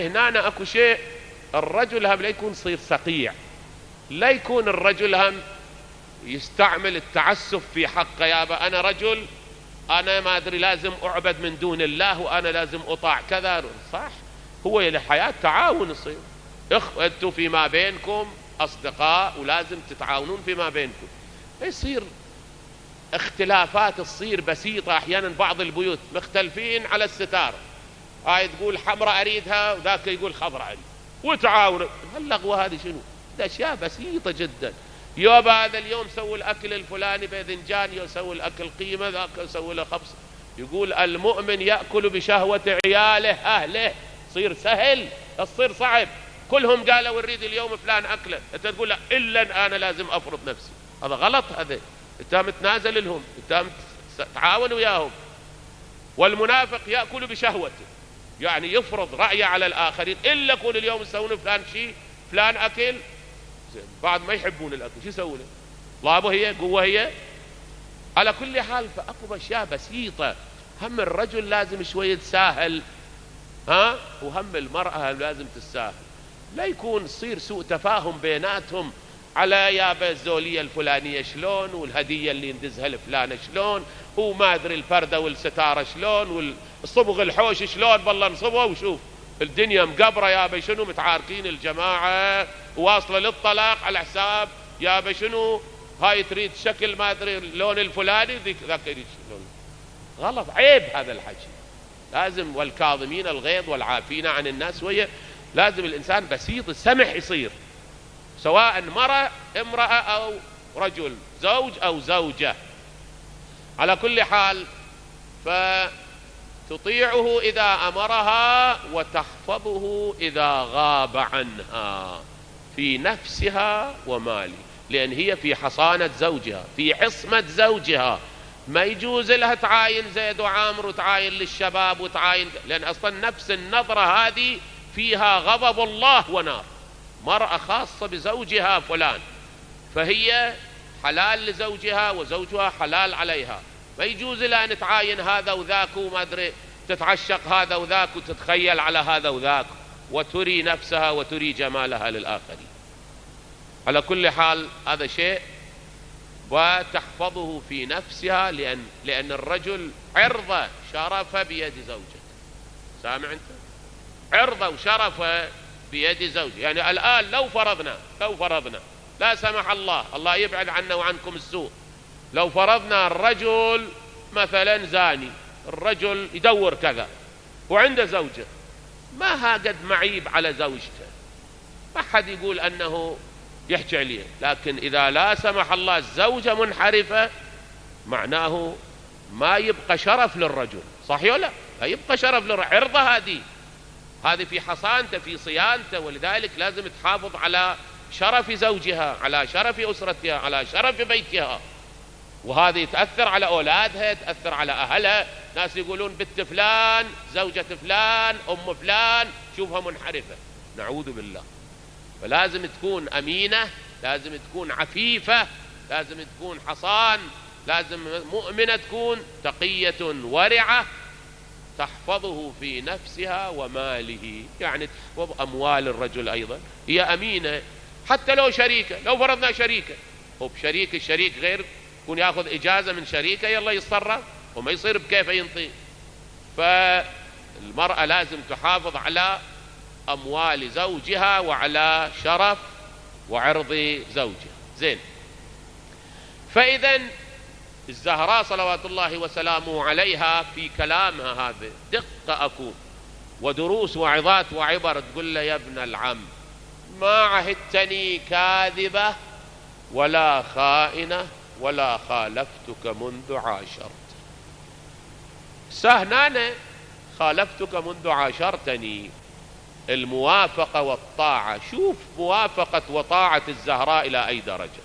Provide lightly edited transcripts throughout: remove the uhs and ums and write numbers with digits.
هنا اكو شيء، الرجل هم لا يكون صير صقيع، لا يكون الرجل هم يستعمل التعسف في حقه. يابا أنا رجل، أنا ما أدري لازم أعبد من دون الله، وأنا لازم أطاع كذا. صح، هو الحياة تعاون يصير، أنتوا فيما بينكم أصدقاء ولازم تتعاونون فيما بينكم. يصير اختلافات تصير بسيطة، أحيانا بعض البيوت مختلفين على الستار، هاي تقول حمراء أريدها وذاك يقول خضراء أريد، وتعاون. هاللغوة هذه شنو؟ ده أشياء بسيطة جدا. يابا هذا اليوم سووا الأكل الفلاني باذنجان، يسوي الأكل قيمة، ذاك يسوي له خبز. يقول المؤمن يأكل بشهوة عياله أهله. صير سهل، تصير صعب. كلهم قالوا نريد اليوم فلان أكله، أنت تقول لا إلا أنا لازم أفرض نفسي. هذا غلط، هذا أنت متنازل لهم، أنت تعاون وياهم. والمنافق يأكل بشهوته، يعني يفرض رأيه على الآخرين، إلا كل اليوم يسوون فلان شيء، فلان أكل. بعد ما يحبون الأكل شو يسوون؟ طلابه هي قوة هي. على كل حال فأكو أشياء بسيطة. هم الرجل لازم شوية تساهل، وهم المرأة لازم تساهل. لا يكون صير سوء تفاهم بيناتهم على يابا الزولية الفلانية شلون، والهدية اللي ندزها لفلانة شلون، وما أدري الفردة والستارة شلون، والصبغ الحوش شلون. بالله نصبه وشوف الدنيا مقبرة يابا شنو، متعاركين الجماعة واصلة للطلاق على حساب يابا شنو، هاي تريد شكل ما أدري اللون الفلاني، ذاك يريد شلون. غلط، عيب هذا الحكي. لازم والكاظمين الغيظ والعافين عن الناس، وهي لازم الإنسان بسيط السمح يصير، سواء امرأة أو رجل، زوج أو زوجة. على كل حال فتطيعه إذا أمرها وتحفظه إذا غاب عنها في نفسها وماله، لأن هي في حصانة زوجها، في عصمة زوجها. ما يجوز لها تعاين زيد وعامر وتعاين للشباب وتعاين، لأن أصلا نفس النظرة هذه فيها غضب الله ونار. مرأة خاصة بزوجها فلان، فهي حلال لزوجها وزوجها حلال عليها. ما يجوز لها أن تعاين هذا وذاك وما أدري، تتعشق هذا وذاك وتتخيل على هذا وذاك، وتري نفسها وتري جمالها للآخرين. على كل حال هذا شيء. وتحفظه في نفسها، لأن الرجل عرضة شرفة بيد زوجته. سامع أنت؟ عرضة وشرفة بيد زوجه. يعني الآن لو فرضنا لا سمح الله يبعد عنا وعنكم السوء، لو فرضنا الرجل مثلا زاني، الرجل يدور كذا وعنده زوجة، ما قد معيب على زوجته، ما حد يقول أنه يحكي عليه. لكن إذا لا سمح الله الزوجة منحرفة، معناه ما يبقى شرف للرجل. صح ولا لا؟ لا يبقى شرف للرجل. عرضة هذه في حصانته، في صيانته، ولذلك لازم تحافظ على شرف زوجها، على شرف أسرتها، على شرف بيتها. وهذه تأثر على أولادها، تأثر على أهلها. ناس يقولون بنت فلان، زوجة فلان، أم فلان، شوفها منحرفة، نعوذ بالله. فلازم تكون أمينة، لازم تكون عفيفة، لازم تكون حصان، لازم مؤمنة، تكون تقية ورعة، تحفظه في نفسها وماله. يعني تحفظ أموال الرجل أيضا، هي أمينة. حتى لو شريكة، لو فرضنا شريكة، وبشريك الشريك غير، يكون يأخذ إجازة من شريكة يلا يتصرف وما يصير بكيف ينطي. فالمرأة لازم تحافظ على أموال زوجها وعلى شرف وعرض زوجها. زين. فإذا الزهراء صلوات الله وسلامه عليها في كلامها هذا دقة أكون، ودروس وعظات وعبر. تقول له يا ابن العم، ما عهدتني كاذبة ولا خائنة ولا خالفتك منذ عاشرت. سهنانة خالفتك منذ عاشرتني. الموافقة والطاعة، شوف موافقة وطاعة الزهراء إلى أي درجة.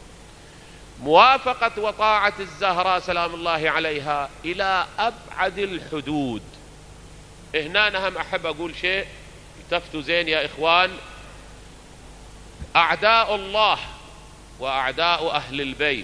موافقة وطاعة الزهراء سلام الله عليها إلى أبعد الحدود. هنا أنا هم أحب أقول شيء، التفتوا زين يا إخوان. أعداء الله وأعداء أهل البيت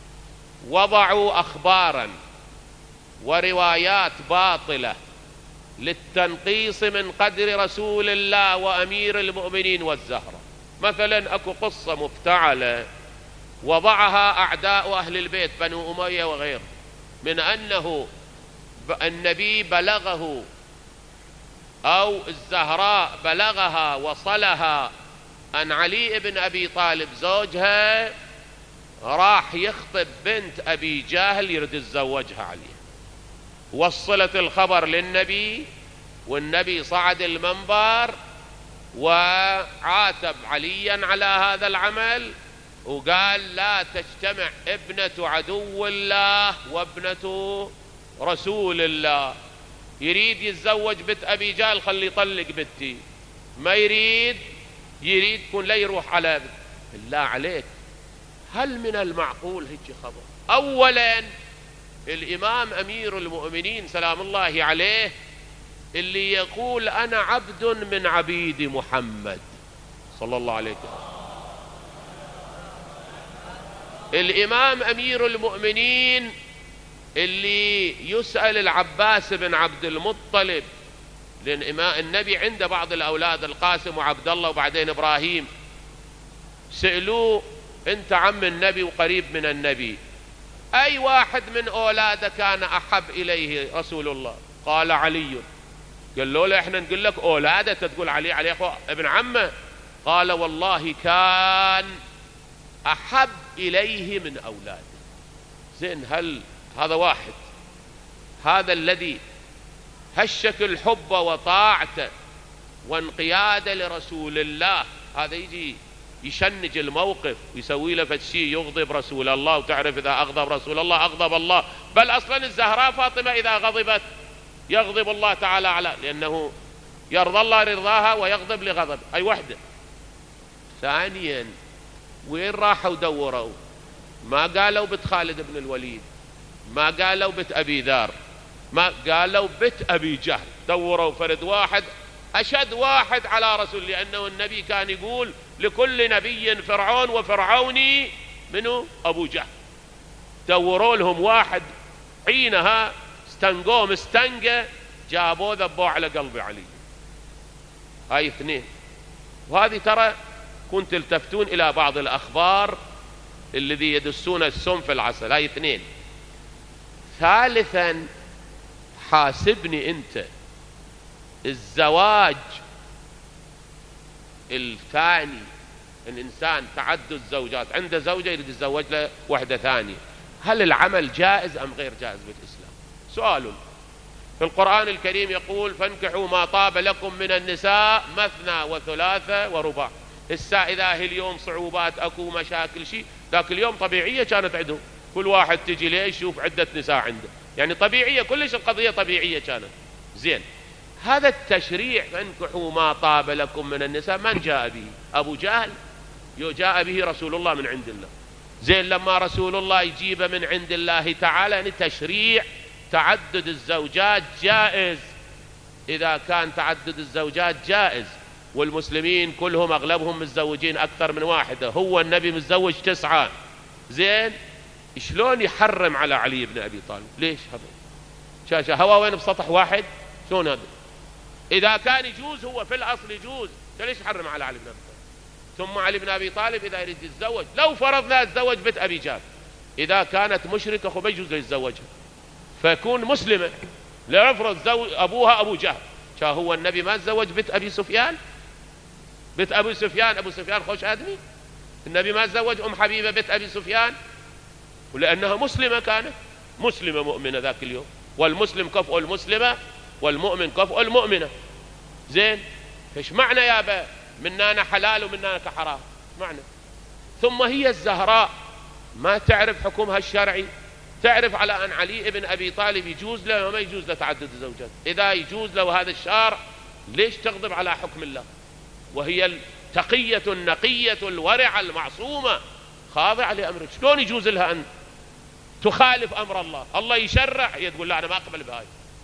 وضعوا أخبارا وروايات باطلة للتنقيص من قدر رسول الله وأمير المؤمنين والزهرة. مثلا أكو قصة مفتعلة وضعها أعداء أهل البيت بنو أمية وغيره، من أنه النبي بلغه أو الزهراء بلغها وصلها أن علي بن أبي طالب زوجها راح يخطب بنت أبي جهل يريد يتزوجها عليه. وصلت الخبر للنبي، والنبي صعد المنبر وعاتب عليا على هذا العمل وقال لا تجتمع ابنة عدو الله وابنة رسول الله. يريد يتزوج بنت أبي جهل خلي يطلق بنتي، ما يريد يكون لا يروح على بنت. بالله عليك هل من المعقول هيك خبر؟ أولا الإمام أمير المؤمنين سلام الله عليه اللي يقول أنا عبد من عبيد محمد صلى الله عليه وسلم. الإمام أمير المؤمنين اللي يسأل العباس بن عبد المطلب، لأن النبي عنده بعض الأولاد القاسم وعبد الله وبعدين إبراهيم، سألوه أنت عم النبي وقريب من النبي، أي واحد من أولاده كان أحب إليه رسول الله؟ قال علي. قال له لا احنا نقول لك أولاده تقول علي ابن عمه. قال والله كان أحب إليه من أولاده. زين، هل هذا واحد هذا الذي هالشكل حبه وطاعته وانقياده لرسول الله، هذا يجي يشنج الموقف ويسوي له فشي يغضب رسول الله؟ وتعرف إذا أغضب رسول الله أغضب الله، بل أصلا الزهراء فاطمة إذا غضبت يغضب الله تعالى على، لأنه يرضى الله رضاها ويغضب لغضب. أي وحدة. ثانيا وين راحوا دوروا؟ ما قالوا بنت خالد بن الوليد، ما قالوا بنت أبي ذر، ما قالوا بنت أبي جهل. دوروا فرد واحد أشد واحد على رسول، لأنه النبي كان يقول لكل نبي فرعون وفرعوني منه أبو جهل. دوروا لهم واحد حينها استنقوه مستنقة، جابوه ذبوه على قلب علي. هاي اثنين. وهذه ترى كنت تلتفتون إلى بعض الأخبار الذي يدسون السم في العسل. هاي اثنين. ثالثا حاسبني أنت، الزواج الثاني الإنسان تعدد زوجات، عنده زوجة يريد يتزوج له واحدة ثانية، هل العمل جائز أم غير جائز بالإسلام؟ سؤال. في القرآن الكريم يقول فانكحوا ما طاب لكم من النساء مثنى وثلاثة ورباع. إذا هي اليوم صعوبات أكو مشاكل شيء، ذاك اليوم طبيعية كانت عندهم، كل واحد تجي ليه يشوف عدة نساء عنده، يعني طبيعية، كلش القضية طبيعية كانت. زين، هذا التشريع فانكحوا ما طاب لكم من النساء من جاء به؟ أبو جهل؟ جاء به رسول الله من عند الله. زين، لما رسول الله يجيب من عند الله تعالى يعني تشريع تعدد الزوجات جائز. إذا كان تعدد الزوجات جائز والمسلمين كلهم أغلبهم متزوجين أكثر من واحدة، هو النبي متزوج 9، زين شلون يحرم على علي بن أبي طالب؟ ليش هذا؟ شاشة هوا وين بسطح واحد؟ شلون هذا؟ إذا كان يجوز هو في الأصل يجوز، ليش يحرم على علي بن أبي طالب؟ ثم علي بن أبي طالب إذا يريد يتزوج، لو فرضنا يتزوج بنت أبي جهل، إذا كانت مشركة خو ما يجوز يتزوجها، فيكون مسلمة. لا يفرض أبوها أبو جهل، هو النبي ما تزوج بنت أبي سفيان؟ بنت أبو سفيان، أبو سفيان خوش آدمي، النبي ما تزوج أم حبيبة بنت أبي سفيان، ولأنها مسلمة، كانت مسلمة مؤمنة ذاك اليوم، والمسلم كفء المسلمة والمؤمن كفء المؤمنة. زين، فش معنى يابا مننا حلال ومننا كحرام؟ معنى. ثم هي الزهراء ما تعرف حكمها الشرعي، تعرف على أن علي بن أبي طالب يجوز له وما يجوز له تعدد الزوجات. إذا يجوز له هذا الشرع ليش تغضب على حكم الله؟ وهي التقية النقية الورعة المعصومة خاضعة لأمرك، شلون يجوز لها أن تخالف أمر الله؟ الله يشرع هي تقول لا أنا ما أقبل بهاي.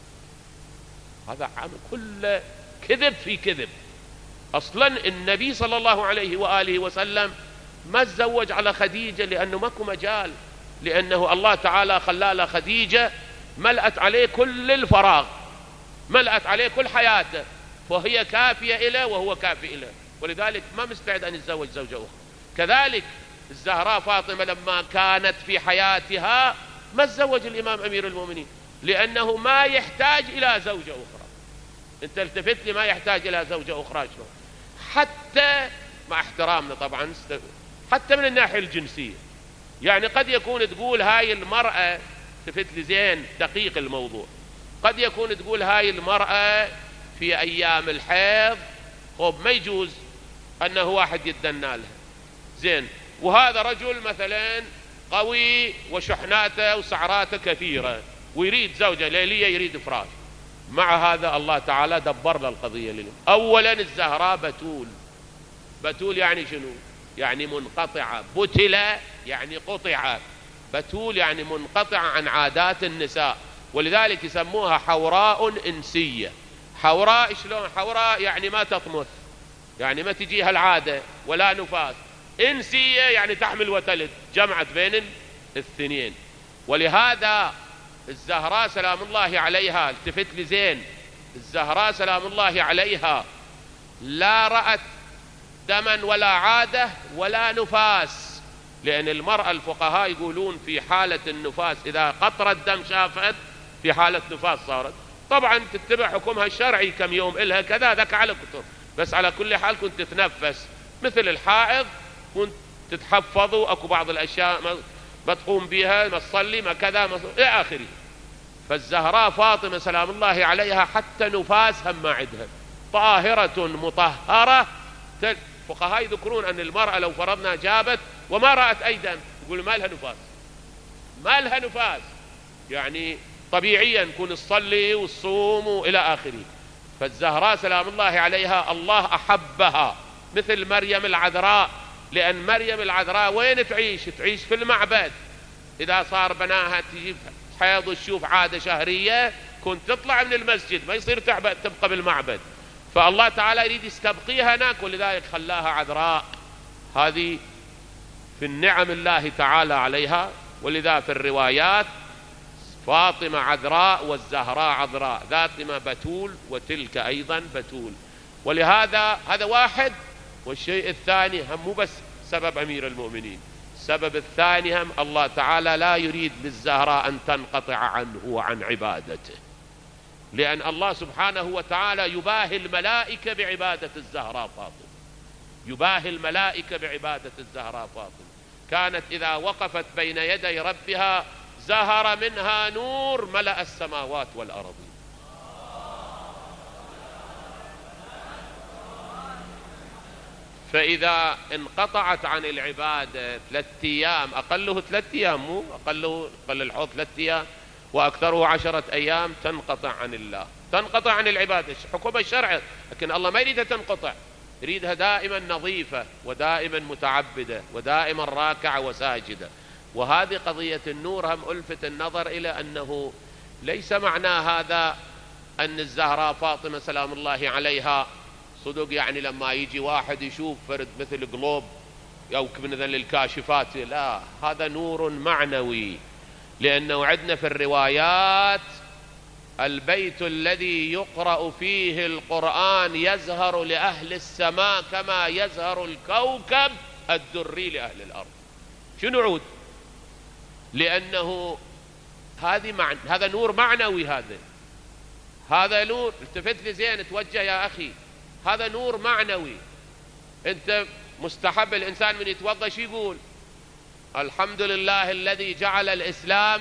هذا عام كله كذب في كذب. أصلا النبي صلى الله عليه وآله وسلم ما تزوج على خديجة لأنه ماكو مجال، لأنه الله تعالى خلى خديجة ملأت عليه كل الفراغ، ملأت عليه كل حياته، فهي كافية له وهو كافي له، ولذلك ما مستعد أن يتزوج زوجة أخرى. كذلك الزهراء فاطمة لما كانت في حياتها ما تزوج الإمام أمير المؤمنين، لأنه ما يحتاج إلى زوجة أخرى. أنت التفت لي، ما يحتاج إلى زوجة أخرى شلون؟ حتى مع احترامنا طبعا، حتى من الناحية الجنسية، يعني قد يكون تقول هاي المرأة، التفت لي زين دقيق الموضوع، قد يكون تقول هاي المرأة في أيام الحيض ما يجوز أنه واحد يتدنى لها، زين، وهذا رجل مثلا قوي وشحناته وسعراته كثيرة ويريد زوجة ليلية، يريد فراش. مع هذا الله تعالى دبر له القضية لنا. أولا الزهراء بتول. بتول يعني شنو؟ يعني منقطعة. بتل يعني قطع. بتول يعني منقطعة عن عادات النساء، ولذلك يسموها حوراء إنسية. حوراء شلون؟ حوراء يعني ما تطمث، يعني ما تجيها العادة ولا نفاس. إنسية يعني تحمل وتلد، جمعت بين الاثنين. ولهذا الزهراء سلام الله عليها، التفت لي زين، الزهراء سلام الله عليها لا رأت دما ولا عادة ولا نفاس، لأن المرأة الفقهاء يقولون في حالة النفاس إذا قطرة دم شافت في حالة نفاس صارت، طبعا تتبع حكمها الشرعي كم يوم إلها كذا، ذاك على كتر، بس على كل حال كنت تتنفس مثل الحائض، كنت تتحفظوا، أكو بعض الأشياء ما تقوم بها، ما تصلي، ما كذا، ما إلى آخره. فالزهراء فاطمة سلام الله عليها حتى نفاسها ما عندها، طاهرة مطهرة. فقهاء يذكرون أن المرأة لو فرضنا جابت وما رأت أي دم، يقول ما لها نفاس، ما لها نفاس، يعني طبيعيا كون تصلي والصوم وإلى آخره. فالزهراء سلام الله عليها الله أحبها مثل مريم العذراء، لأن مريم العذراء وين تعيش؟ تعيش في المعبد. إذا صار بناها تجيب حيض وتشوف عادة شهرية كنت تطلع من المسجد، ما يصير تبقى بالمعبد، فالله تعالى يريد يستبقيها هناك، ولذلك خلاها عذراء. هذه في النعم الله تعالى عليها. ولذا في الروايات فاطمة عذراء والزهراء عذراء، ذاتما بتول وتلك أيضا بتول. ولهذا هذا واحد. والشيء الثاني هم مو بس سبب أمير المؤمنين، السبب الثاني هم الله تعالى لا يريد للزهراء أن تنقطع عنه وعن عبادته، لأن الله سبحانه وتعالى يباهي الملائكة بعبادة الزهراء فاطمة، يباهي الملائكة بعبادة الزهراء فاطمة. كانت إذا وقفت بين يدي ربها زهر منها نور ملأ السماوات والأرض. فإذا انقطعت عن العبادة 3 أيام، أقله 3 أيام، مو أقل الحوض 3 أيام وأكثره 10 أيام، تنقطع عن الله، تنقطع عن العبادة، حكم الشرع. لكن الله ما يريدها تنقطع، يريدها دائما نظيفة ودائما متعبدة ودائما راكعة وساجدة. وهذه قضية النور هم ألفت النظر إلى أنه ليس معنى هذا أن الزهراء فاطمة سلام الله عليها صدق يعني لما يجي واحد يشوف فرد مثل قلوب أو مثل الكاشفات، لا، هذا نور معنوي. لأنه عندنا في الروايات البيت الذي يقرأ فيه القرآن يزهر لأهل السماء كما يزهر الكوكب الدري لأهل الأرض. شنو عود؟ لأنه هذا نور معنوي، هذا نور. التفت لي زين، توجه يا أخي، هذا نور معنوي. أنت مستحب الإنسان من يتوضأ شو يقول؟ الحمد لله الذي جعل الإسلام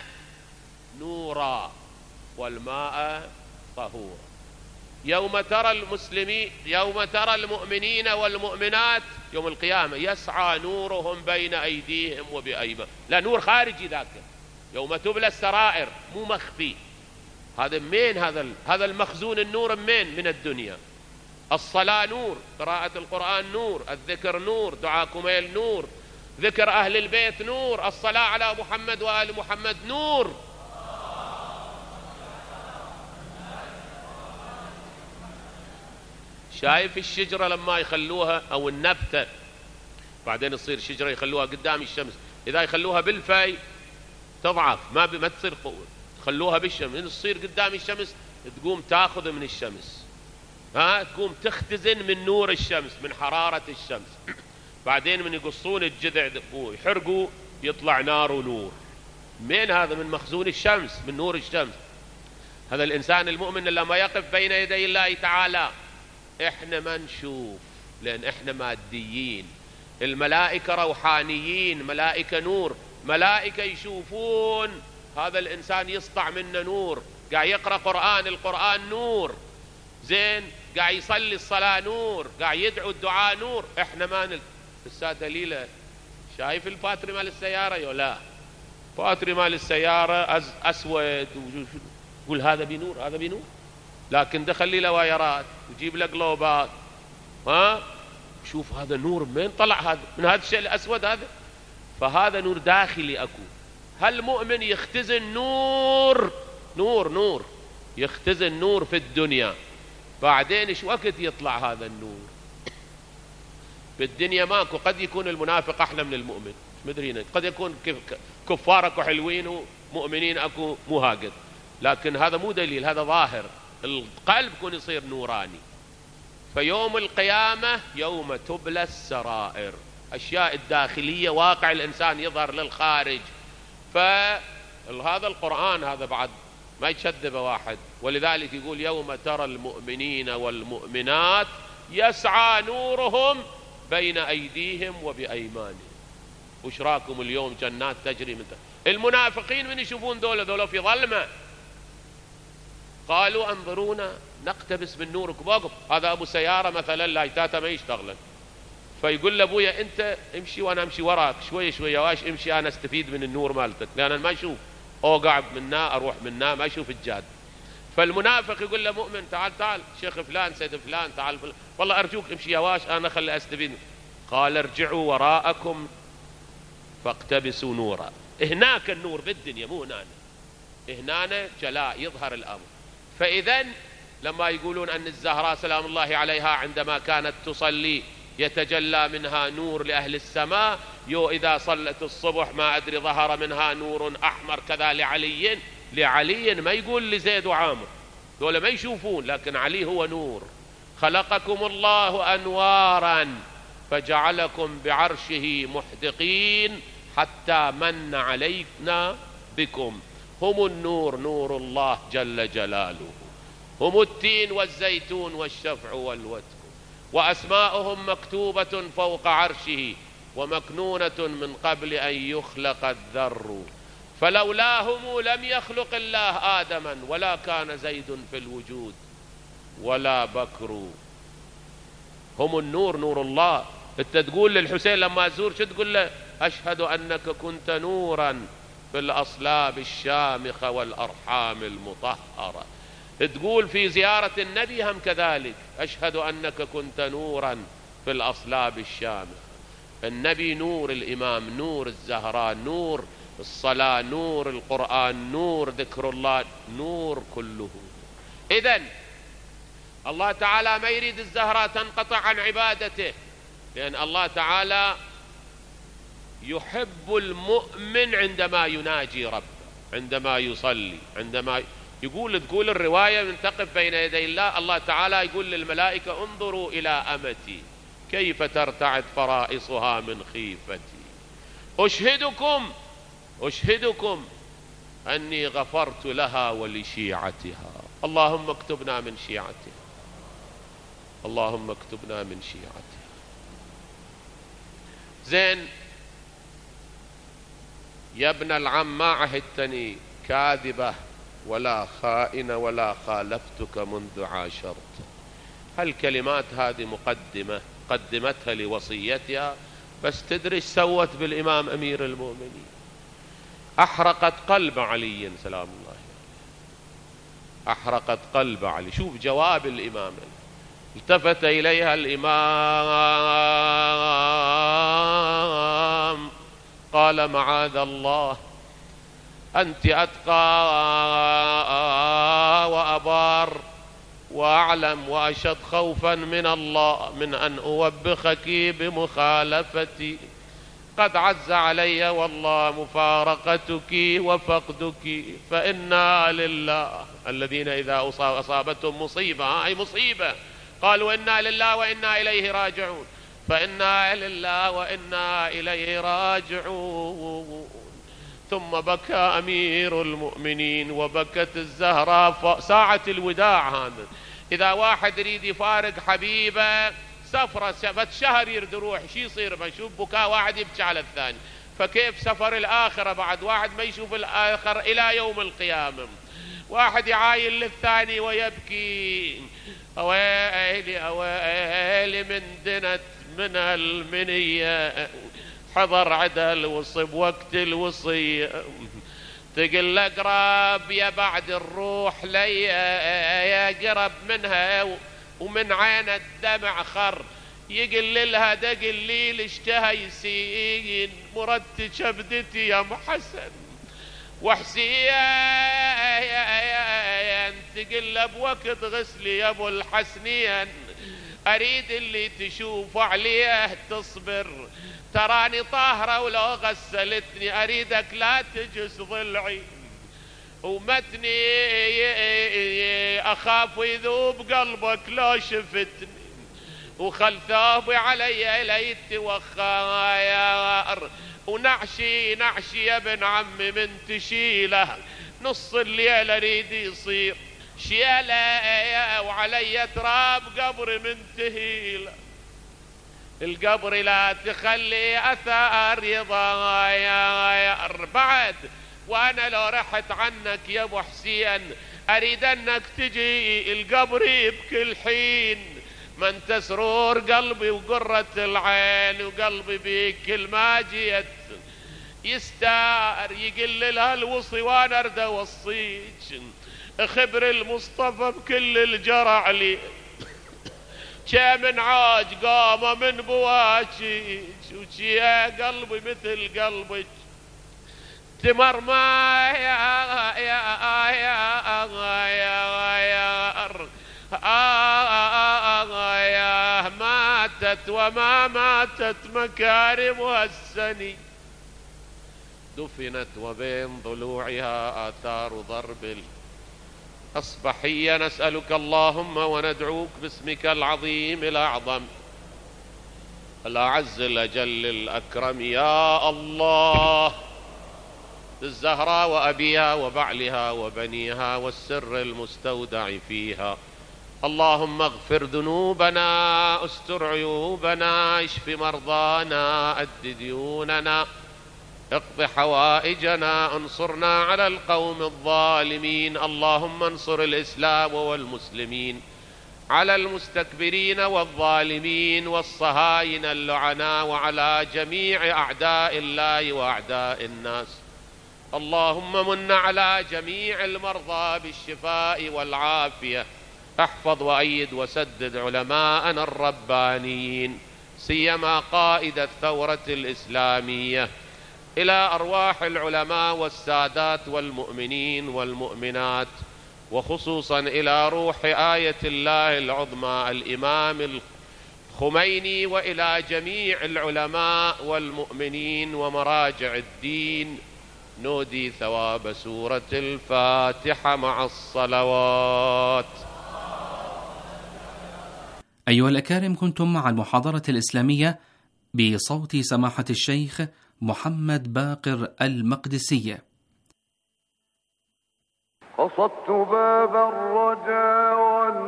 نورا والماء طهورا. يوم ترى المؤمنين والمؤمنات يوم القيامة يسعى نورهم بين أيديهم وبأيمانهم. لا، نور خارجي ذاك، يوم تبلى السرائر، مو مخفي. هذا منين؟ هذا المخزون النور من الدنيا. الصلاة نور، قراءة القرآن نور، الذكر نور، دعاء كميل نور، ذكر أهل البيت نور، الصلاة على محمد وآل محمد نور. شايف الشجرة لما يخلوها أو النبتة بعدين تصير شجرة يخلوها قدام الشمس، إذا يخلوها بالفي تضعف، ما تصير قوة. خلوها بالشمس تصير قدام الشمس تقوم تاخذ من الشمس، تقوم تختزن من نور الشمس، من حرارة الشمس. بعدين من يقصون الجذع ويحرقوا يطلع نار ونور. من هذا؟ من مخزون الشمس، من نور الشمس. هذا الإنسان المؤمن لما يقف بين يدي الله تعالى إحنا ما نشوف، لأن إحنا ماديين. الملائكة روحانيين، ملائكة نور، ملائكة يشوفون هذا الإنسان يسطع منه نور، قاعد يقرأ قرآن، القرآن نور، زين، قاعد يصلي الصلاة نور، قاعد يدعو الدعاء نور. إحنا ما السادة ليلة شايف الباتري مال السيارة؟ لا، باتري مال السيارة أسود، يقول هذا بنور، هذا بنور، لكن دخل لي له وايرات وجيب له قلوبات، شوف هذا نور من طلع، هذا من هذا الشيء الأسود هذا. فهذا نور داخلي أكو. هالمؤمن يختزن نور، نور يختزن نور في الدنيا. بعدين ايش وقت يطلع هذا النور؟ بالدنيا ماكو. قد يكون المنافق أحلى من المؤمن، مش مدرين، قد يكون كفار اكو حلوين ومؤمنين اكو مو هاقد، لكن هذا مو دليل، هذا ظاهر. القلب يكون يصير نوراني. فيوم القيامة يوم تبلى السرائر، أشياء الداخلية، واقع الإنسان يظهر للخارج. فهذا القرآن هذا بعد ما يكذب واحد، ولذلك يقول يوم ترى المؤمنين والمؤمنات يسعى نورهم بين أيديهم وبأيمانهم بشراكم اليوم جنات تجري من المنافقين من يشوفون ذولا في ظلمة، قالوا انظرونا نقتبس من نوركم. وقف هذا أبو سيارة مثلا لايتاته ما يشتغل، فيقول لأبويا أنت امشي وأنا أمشي وراك شوية شوية، واش امشي أنا استفيد من النور مالتك، لأن أنا ما أشوف، أوقع منا أروح منا ما أشوف الجاد. فالمنافق يقول له مؤمن تعال شيخ فلان سيد فلان تعال فلان، والله أرجوك امشي يا واش أنا خلي أستفيد. قال ارجعوا وراءكم فاقتبسوا نورا. هناك النور بالدنيا مو هنا جلاء يظهر الأمر. فإذا لما يقولون أن الزهراء سلام الله عليها عندما كانت تصلي يتجلى منها نور لأهل السماء، إذا صلت الصبح ما أدري ظهر منها نور أحمر كذا لعلي ما يقول لزيد وعامر، دول ما يشوفون، لكن علي هو نور. خلقكم الله أنوارا فجعلكم بعرشه محدقين حتى من علينا بكم. هم النور، نور الله جل جلاله، هم التين والزيتون والشفع والوتر، وأسماؤهم مكتوبة فوق عرشه ومكنونة من قبل أن يخلق الذر، فلولاهم لم يخلق الله آدما ولا كان زيد في الوجود ولا بكر. هم النور، نور الله. انت تقول للحسين لما تزور شو تقول له؟ أشهد أنك كنت نورا في الأصلاب الشامخة والأرحام المطهرة. تقول في زيارة النبي هم كذلك، أشهد أنك كنت نورا في الأصلاب الشامخة. النبي نور، الإمام نور، الزهراء نور، الصلاة نور، القرآن نور، ذكر الله نور، كله. إذن الله تعالى ما يريد الزهراء تنقطع عن عبادته، لأن الله تعالى يحب المؤمن عندما يناجي ربه، عندما يصلي، عندما تقول الرواية من تقف بين يدي الله، الله تعالى يقول للملائكة انظروا إلى أمتي كيف ترتعد فرائصها من خيفتي، أشهدكم أني غفرت لها ولشيعتها. اللهم اكتبنا من شيعتها، اللهم اكتبنا من شيعتها. زين يا ابن العم، ما عهدتني كاذبة ولا خائنة ولا خالفتك منذ عاشرت. هالكلمات هذه مقدمة قدمتها لوصيتها، بس تدري ايش سوت بالإمام أمير المؤمنين؟ أحرقت قلب علي سلام الله عليه، أحرقت قلب علي. شوف جواب الإمام، التفت إليها الإمام قال معاذ الله، أنت أتقى وأبار وأعلم وأشد خوفا من الله من أن أوبخك بمخالفتي. قد عز علي والله مفارقتك وفقدك، فإنا لله الذين إذا أصابتهم مصيبة، أي مصيبة، قالوا إنا لله وإنا إليه راجعون، فإنا لله وإنا إليه راجعون. ثم بكى أمير المؤمنين وبكت الزهراء ساعة الوداع. هذا إذا واحد يريد يفارق حبيبه سفرة سفت شهر يريد يروح، شي يصير بشوف بكاء واحد يبكي على الثاني، فكيف سفر الآخرة بعد واحد ما يشوف الآخر إلى يوم القيامة، واحد يعاين للثاني ويبكي. أويلي أويلي من دنت من المنية، حضر عدل وصب وقت الوصية، تقل لك راب يا بعد الروح لي يا قرب منها ومن عين الدمع خر، يقل لها دق الليل اشتهى يسين، مرد شبدتي يا محسن وحسين، تقل بوقت غسلي يا ابو الحسنين، اريد اللي تشوف عليه تصبر، تراني طاهرة ولو غسلتني أريدك لا تجس ضلعي، ومتني أخاف يذوب قلبك لو شفتني، وخل ثوبي علي ليت وخاير، ونعشي نعشي يا ابن عمي من تشيله، نص الليل أريد يصير شيله، وعلي تراب قبر من تهيله، القبر لا تخلي أثار يضاير بعد، وأنا لو رحت عنك يا أبو حسين أريد أنك تجي القبر بكل حين، ما انت سرور قلبي وقرة العين، وقلبي بيك كل ما جيت يستار، يقل لها الوصي وانا ارد اوصيك، خبر المصطفى بكل الجرع لي، من عاج قام من بواجيك، وشي قلبي مثل قلبك تمر ما يا ماتت وما ماتت مكارمها السني، دفنت وبين ضلوعها آثار ضرب الأصبحية. نسألك اللهم وندعوك باسمك العظيم الأعظم الأعز الأجل الأكرم يا الله، الزهراء وأبيها وبعلها وبنيها والسر المستودع فيها، اللهم اغفر ذنوبنا، استر عيوبنا، اشف مرضانا، أد ديوننا، اقض حوائجنا، انصرنا على القوم الظالمين، اللهم انصر الإسلام والمسلمين على المستكبرين والظالمين والصهاينة اللعناء، وعلى جميع أعداء الله وأعداء الناس، اللهم من على جميع المرضى بالشفاء والعافية، احفظ وأيد وسدد علماءنا الربانيين، سيما قائد الثورة الإسلامية، إلى أرواح العلماء والسادات والمؤمنين والمؤمنات، وخصوصا إلى روح آية الله العظمى الإمام الخميني، وإلى جميع العلماء والمؤمنين ومراجع الدين، نودي ثواب سورة الفاتحة مع الصلوات. أيها الأكارم، كنتم مع المحاضرة الإسلامية بصوت سماحة الشيخ محمد باقر المقدسي. قصدت باب الرجا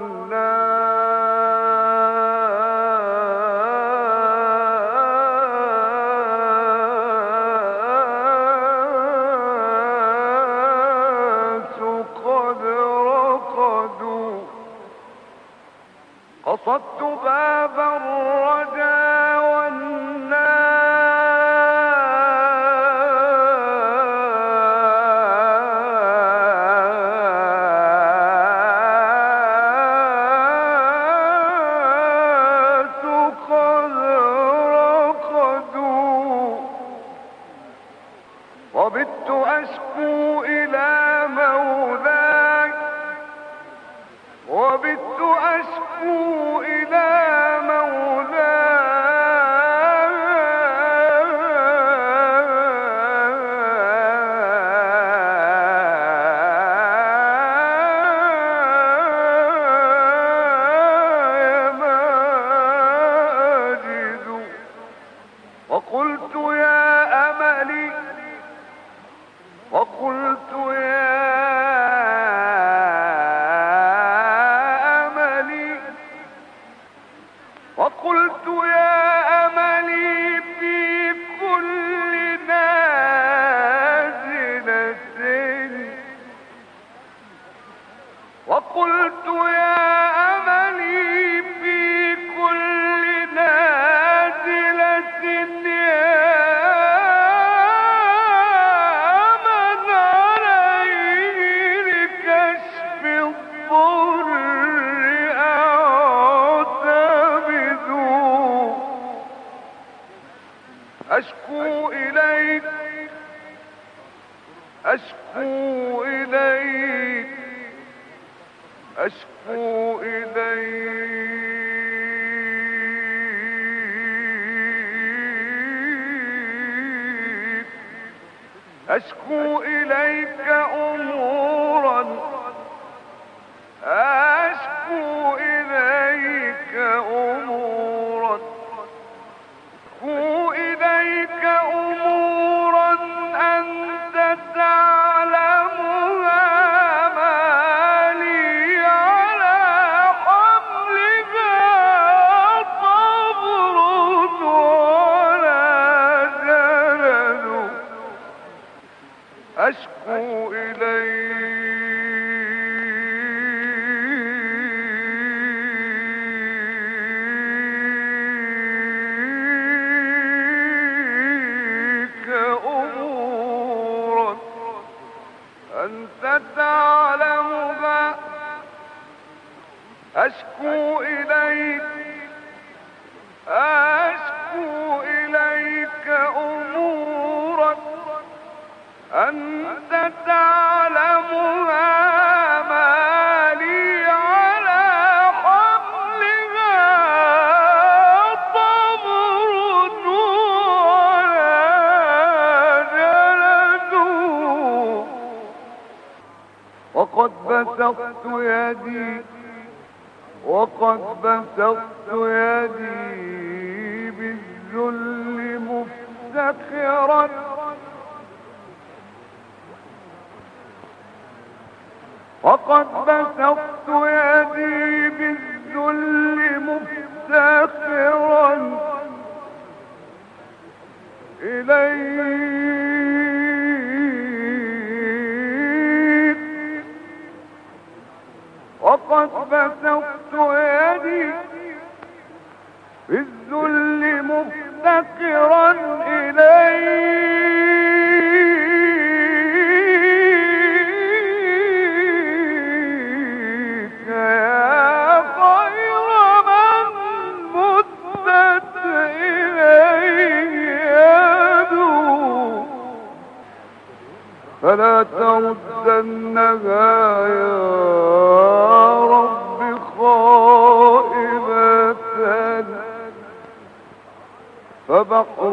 والناس قد رقدوا، قصدت باب الرجا وبت أشكو إلى مولاي، وبت أشكو إلى مولاي وقلت يا أملي وقلت يا أملي وقلت يا أملي في كل نازلة وقلت يا أملي في كل نازلة يا من عليه لكشف الضر أعتمد أشكو إليك أشكو إليك أشكو إليك أشكو إليك أمورا أشكو إليك أمورا أشكو إليك أمورا أنت تعلمها ما لي على حملها صبر ولا جلد أشكو إليك أمورا أنت تعلمها أشكو إليك أمورا أنت تعلمها ما لي على حملها صبر ولا جلد وقد بسطت يدي بالذل مفتخرا وقد بسطت يدي بالذل مفتخرا إليك وقد بسطت يدي بالذل مفتخرا إليك يا خير من مدت إليه يده فلا تردنها يا رب خائبة فبحر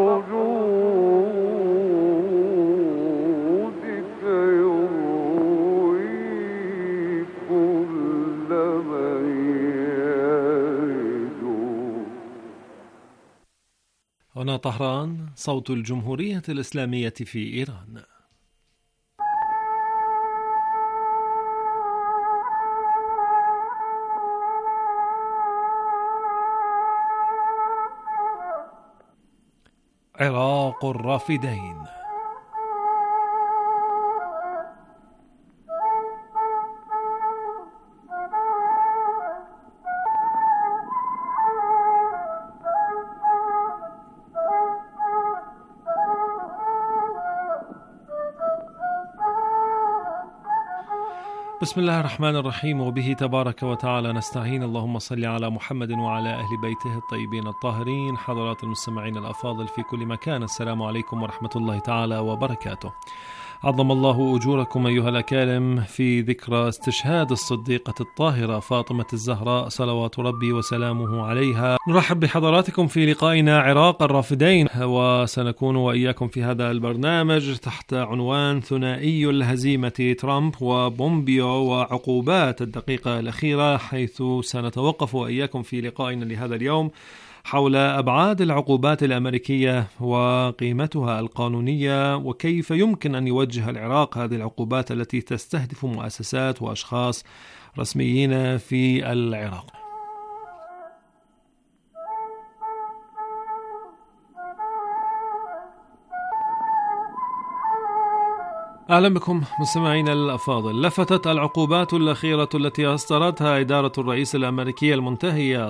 جودك يروي كل من يرد. هنا طهران، صوت الجمهورية الإسلامية في إيران. عراق الرافدين. بسم الله الرحمن الرحيم، وبه تبارك وتعالى نستعين. اللهم صل على محمد وعلى أهل بيته الطيبين الطاهرين. حضرات المستمعين الأفاضل في كل مكان، السلام عليكم ورحمة الله تعالى وبركاته. عظم الله أجوركم أيها الأكارم في ذكرى استشهاد الصديقة الطاهرة فاطمة الزهراء صلوات ربي وسلامه عليها. نرحب بحضراتكم في لقائنا عراق الرافدين، وسنكون وإياكم في هذا البرنامج تحت عنوان ثنائي الهزيمة ترامب وبومبيو وعقوبات الدقيقة الأخيرة، حيث سنتوقف وإياكم في لقائنا لهذا اليوم حول أبعاد العقوبات الأمريكية وقيمتها القانونية، وكيف يمكن أن يوجه العراق هذه العقوبات التي تستهدف مؤسسات وأشخاص رسميين في العراق. أهلا بكم مستمعين الأفاضل. لفتت العقوبات الأخيرة التي أصدرتها إدارة الرئيس الأمريكي المنتهية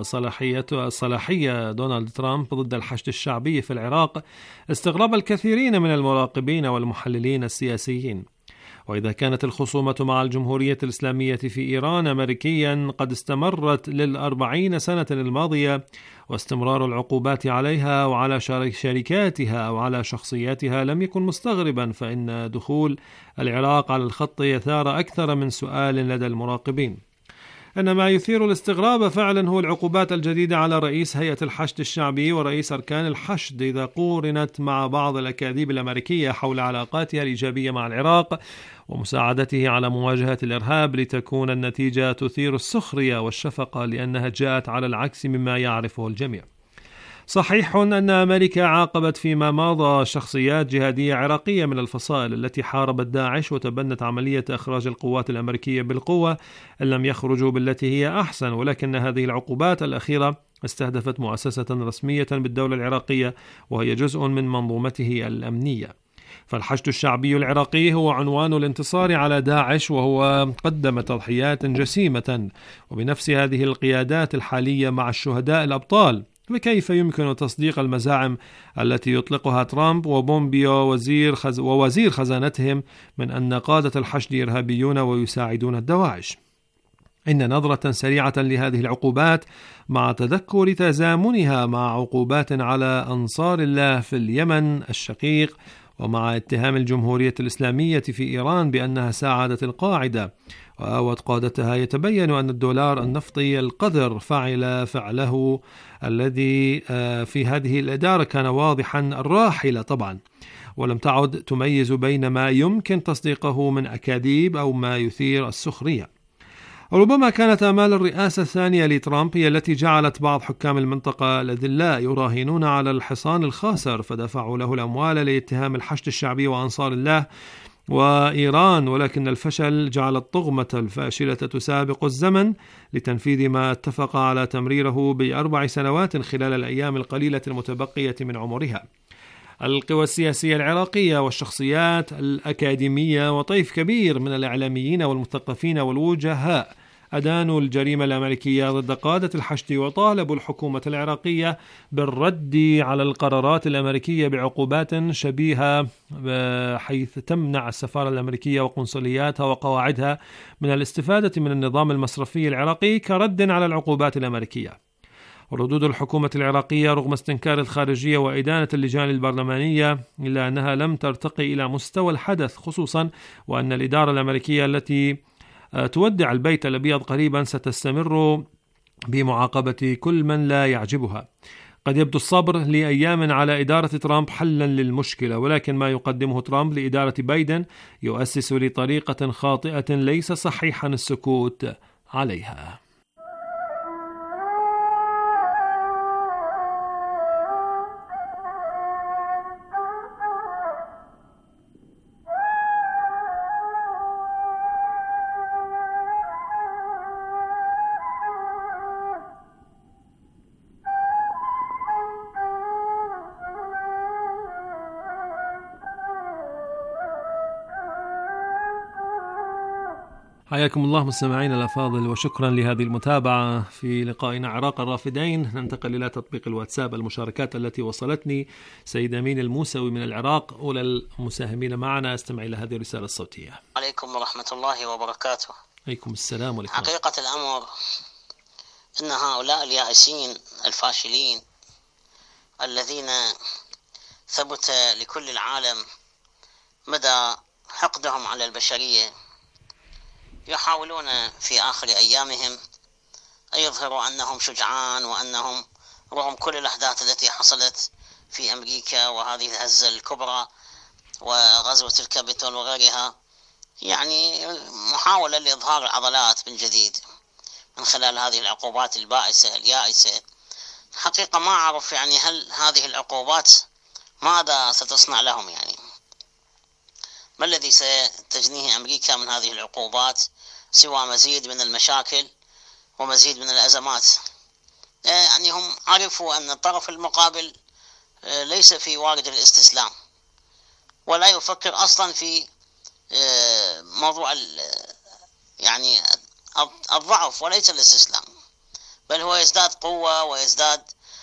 صلاحية دونالد ترامب ضد الحشد الشعبي في العراق استغراب الكثيرين من المراقبين والمحللين السياسيين. وإذا كانت الخصومة مع الجمهورية الإسلامية في إيران أمريكيا قد استمرت لل40 سنة الماضية، واستمرار العقوبات عليها وعلى شركاتها أو على شخصياتها لم يكن مستغربا، فإن دخول العراق على الخط يثار أكثر من سؤال لدى المراقبين. أن ما يثير الاستغراب فعلا هو العقوبات الجديدة على رئيس هيئة الحشد الشعبي ورئيس أركان الحشد، إذا قورنت مع بعض الأكاذيب الأمريكية حول علاقاتها الإيجابية مع العراق ومساعدته على مواجهة الإرهاب، لتكون النتيجة تثير السخرية والشفقة لأنها جاءت على العكس مما يعرفه الجميع. صحيح أن أمريكا عاقبت فيما مضى شخصيات جهادية عراقية من الفصائل التي حاربت داعش وتبنت عملية إخراج القوات الأمريكية بالقوة إن لم يخرجوا بالتي هي أحسن، ولكن هذه العقوبات الأخيرة استهدفت مؤسسة رسمية بالدولة العراقية وهي جزء من منظومته الأمنية. فالحشد الشعبي العراقي هو عنوان الانتصار على داعش، وهو قدم تضحيات جسيمة وبنفس هذه القيادات الحالية مع الشهداء الأبطال. فكيف يمكن تصديق المزاعم التي يطلقها ترامب وبومبيو ووزير خزانتهم من أن قادة الحشد إرهابيون ويساعدون الدواعش؟ إن نظرة سريعة لهذه العقوبات مع تذكر تزامنها مع عقوبات على أنصار الله في اليمن الشقيق، ومع اتهام الجمهورية الإسلامية في إيران بأنها ساعدت القاعدة وآوت قادتها، يتبين أن الدولار النفطي القذر فعله الذي في هذه الإدارة كان واضحا الراحلة طبعا، ولم تعد تميز بين ما يمكن تصديقه من أكاذيب أو ما يثير السخرية. ربما كانت آمال الرئاسة الثانية لترامب هي التي جعلت بعض حكام المنطقة الأذلاء يراهنون على الحصان الخاسر، فدفعوا له الأموال لاتهام الحشد الشعبي وأنصار الله وإيران، ولكن الفشل جعل الطغمة الفاشلة تسابق الزمن لتنفيذ ما اتفق على تمريره ب4 سنوات خلال الأيام القليلة المتبقية من عمرها. القوى السياسية العراقية والشخصيات الأكاديمية وطيف كبير من الإعلاميين والمثقفين والوجهاء أدانوا الجريمة الأمريكية ضد قادة الحشد، وطالبوا الحكومة العراقية بالرد على القرارات الأمريكية بعقوبات شبيهة، حيث تمنع السفارة الأمريكية وقنصلياتها وقواعدها من الاستفادة من النظام المصرفي العراقي كرد على العقوبات الأمريكية. ردود الحكومة العراقية رغم استنكار الخارجية وإدانة اللجان البرلمانية إلا أنها لم ترتقي إلى مستوى الحدث، خصوصا وأن الإدارة الأمريكية التي تودع البيت الأبيض قريبا ستستمر بمعاقبة كل من لا يعجبها. قد يبدو الصبر لأيام على إدارة ترامب حلا للمشكلة، ولكن ما يقدمه ترامب لإدارة بايدن يؤسس لطريقة خاطئة ليس صحيحا السكوت عليها. حياكم الله مستمعين الأفاضل، وشكرا لهذه المتابعة. في لقائنا عراق الرافدين ننتقل إلى تطبيق الواتساب. المشاركات التي وصلتني: سيد أمين الموسوي من العراق. أولى المساهمين معنا استمع إلى هذه الرسالة الصوتية. عليكم ورحمة الله وبركاته. عليكم السلام والإكرام. حقيقة الأمر أن هؤلاء اليائسين الفاشلين الذين ثبت لكل العالم مدى حقدهم على البشرية يحاولون في آخر أيامهم أن يظهروا أنهم شجعان، وأنهم رغم كل الأحداث التي حصلت في أمريكا وهذه الهزة الكبرى وغزوة الكابيتول وغيرها، يعني محاولة لإظهار العضلات من جديد من خلال هذه العقوبات البائسة اليائسة. حقيقة ما أعرف يعني هل هذه العقوبات ماذا ستصنع لهم، يعني ما الذي ستجنيه أمريكا من هذه العقوبات سوى مزيد من المشاكل ومزيد من الأزمات. يعني هم عرفوا أن الطرف المقابل ليس في وارد الاستسلام، ولا يفكر أصلا في موضوع يعني الضعف وليس الاستسلام، بل هو يزداد قوة ويزداد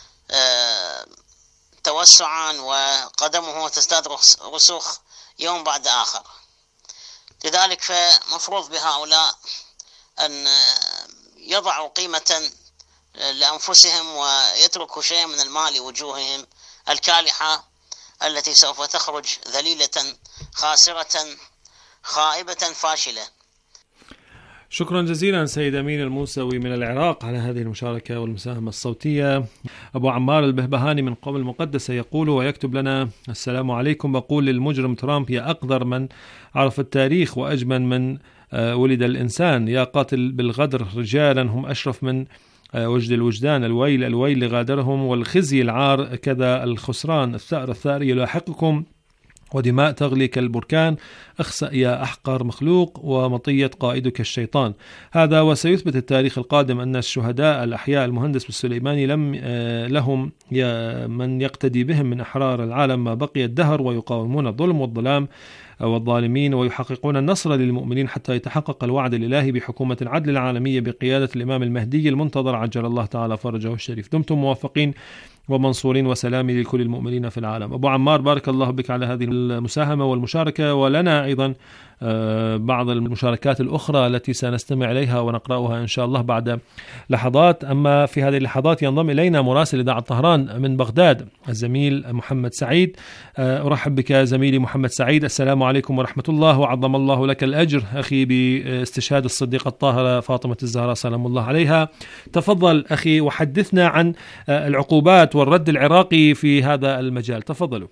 توسعا، وقدمه تزداد رسوخ يوم بعد آخر. لذلك فمفروض بهؤلاء أن يضعوا قيمة لأنفسهم ويتركوا شيئا من المال لوجوههم الكالحة التي سوف تخرج ذليلة خاسرة خائبة فاشلة. شكرا جزيلا سيد أمين الموسوي من العراق على هذه المشاركة والمساهمة الصوتية. أبو عمار البهبهاني من قوم المقدسة يقول ويكتب لنا: السلام عليكم، بقول للمجرم ترامب: يا أقدر من عرف التاريخ وأجمل من ولد الإنسان، يا قاتل بالغدر رجالا هم أشرف من وجد الوجدان، الويل الويل لغادرهم، والخزي العار كذا الخسران، الثأر الثأر يلاحقكم، ودماء تغلي كالبركان، اخسأ يا أحقر مخلوق، ومطية قائدك الشيطان. هذا وسيثبت التاريخ القادم أن الشهداء الأحياء المهندس بالسليماني لهم من يقتدي بهم من أحرار العالم ما بقي الدهر، ويقاومون الظلم والظلام والظالمين ويحققون النصر للمؤمنين حتى يتحقق الوعد الإلهي بحكومة العدل العالمية بقيادة الإمام المهدي المنتظر عجل الله تعالى فرجه الشريف. دمتم موفقين ومنصورين، وسلامي لكل المؤمنين في العالم. أبو عمار بارك الله بك على هذه المساهمة والمشاركة، ولنا أيضا بعض المشاركات الأخرى التي سنستمع إليها ونقرأها إن شاء الله بعد لحظات. أما في هذه اللحظات ينضم إلينا مراسل إذاعة طهران من بغداد الزميل محمد سعيد. أرحب بك زميلي محمد سعيد، السلام عليكم ورحمة الله، وعظم الله لك الأجر أخي باستشهاد الصديقة الطاهرة فاطمة الزهراء سلام الله عليها. تفضل أخي وحدثنا عن العقوبات والرد العراقي في هذا المجال، تفضلوا.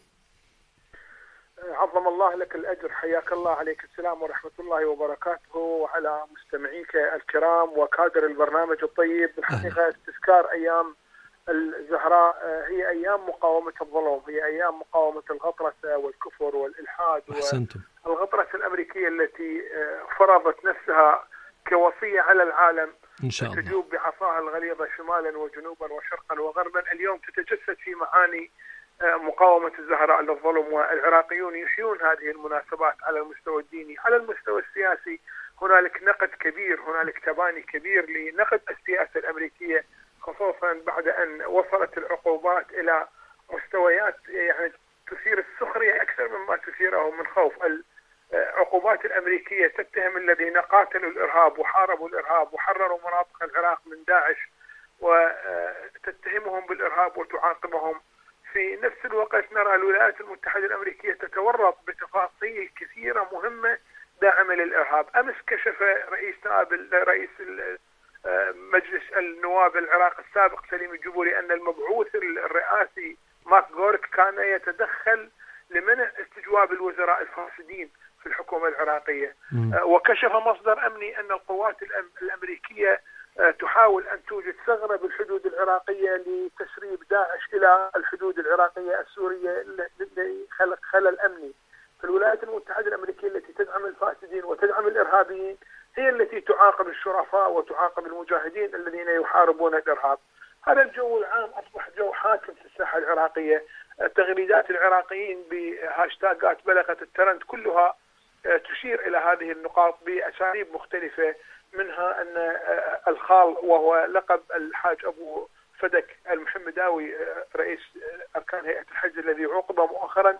عظم الله لك الأجر، حياك الله، عليك السلام ورحمة الله وبركاته، وعلى مستمعيك الكرام وكادر البرنامج الطيب. بالحقيقة استذكار أيام الزهراء هي أيام مقاومة الظلم، هي أيام مقاومة الغطرسة والكفر والإلحاد والغطرسة الأمريكية التي فرضت نفسها كوصية على العالم إن شاء الله تجوب بعصاها الغليظة شمالا وجنوبا وشرقا وغربا. اليوم تتجسد في معاني مقاومة الزهراء للظلم، والعراقيون يحيون هذه المناسبات على المستوى الديني. على المستوى السياسي هنالك نقد كبير، هنالك تباني كبير لنقد السياسة الأمريكية، خصوصا بعد أن وصلت العقوبات إلى مستويات يعني تثير السخرية أكثر مما تثيره من خوف. العقوبات الأمريكية تتهم الذين قاتلوا الإرهاب وحاربوا الإرهاب وحرروا مناطق العراق من داعش، وتتهمهم بالإرهاب وتعاقبهم. في نفس الوقت نرى الولايات المتحدة الأمريكية تتورط بتفاصيل كثيرة مهمة داعمة للإرهاب. أمس كشف رئيس مجلس النواب العراق السابق سليم الجبوري أن المبعوث الرئاسي مارك غورك كان يتدخل لمنع استجواب الوزراء الفاسدين في الحكومة العراقية. وكشف مصدر أمني أن القوات الأمريكية تحاول أن توجد ثغرة بالحدود العراقية لتسريب داعش إلى الحدود العراقية السورية لخلق خلل أمني. فالولايات المتحدة الأمريكية التي تدعم الفاسدين وتدعم الإرهابيين هي التي تعاقب الشرفاء وتعاقب المجاهدين الذين يحاربون الإرهاب. هذا الجو العام أصبح جو حاكم في الساحة العراقية. تغريدات العراقيين بهاشتاجات بلغت الترند كلها تشير إلى هذه النقاط بأساليب مختلفة، منها أن الخال وهو لقب الحاج أبو فدك المحمداوي رئيس أركان هيئة الحج الذي عوقب مؤخرا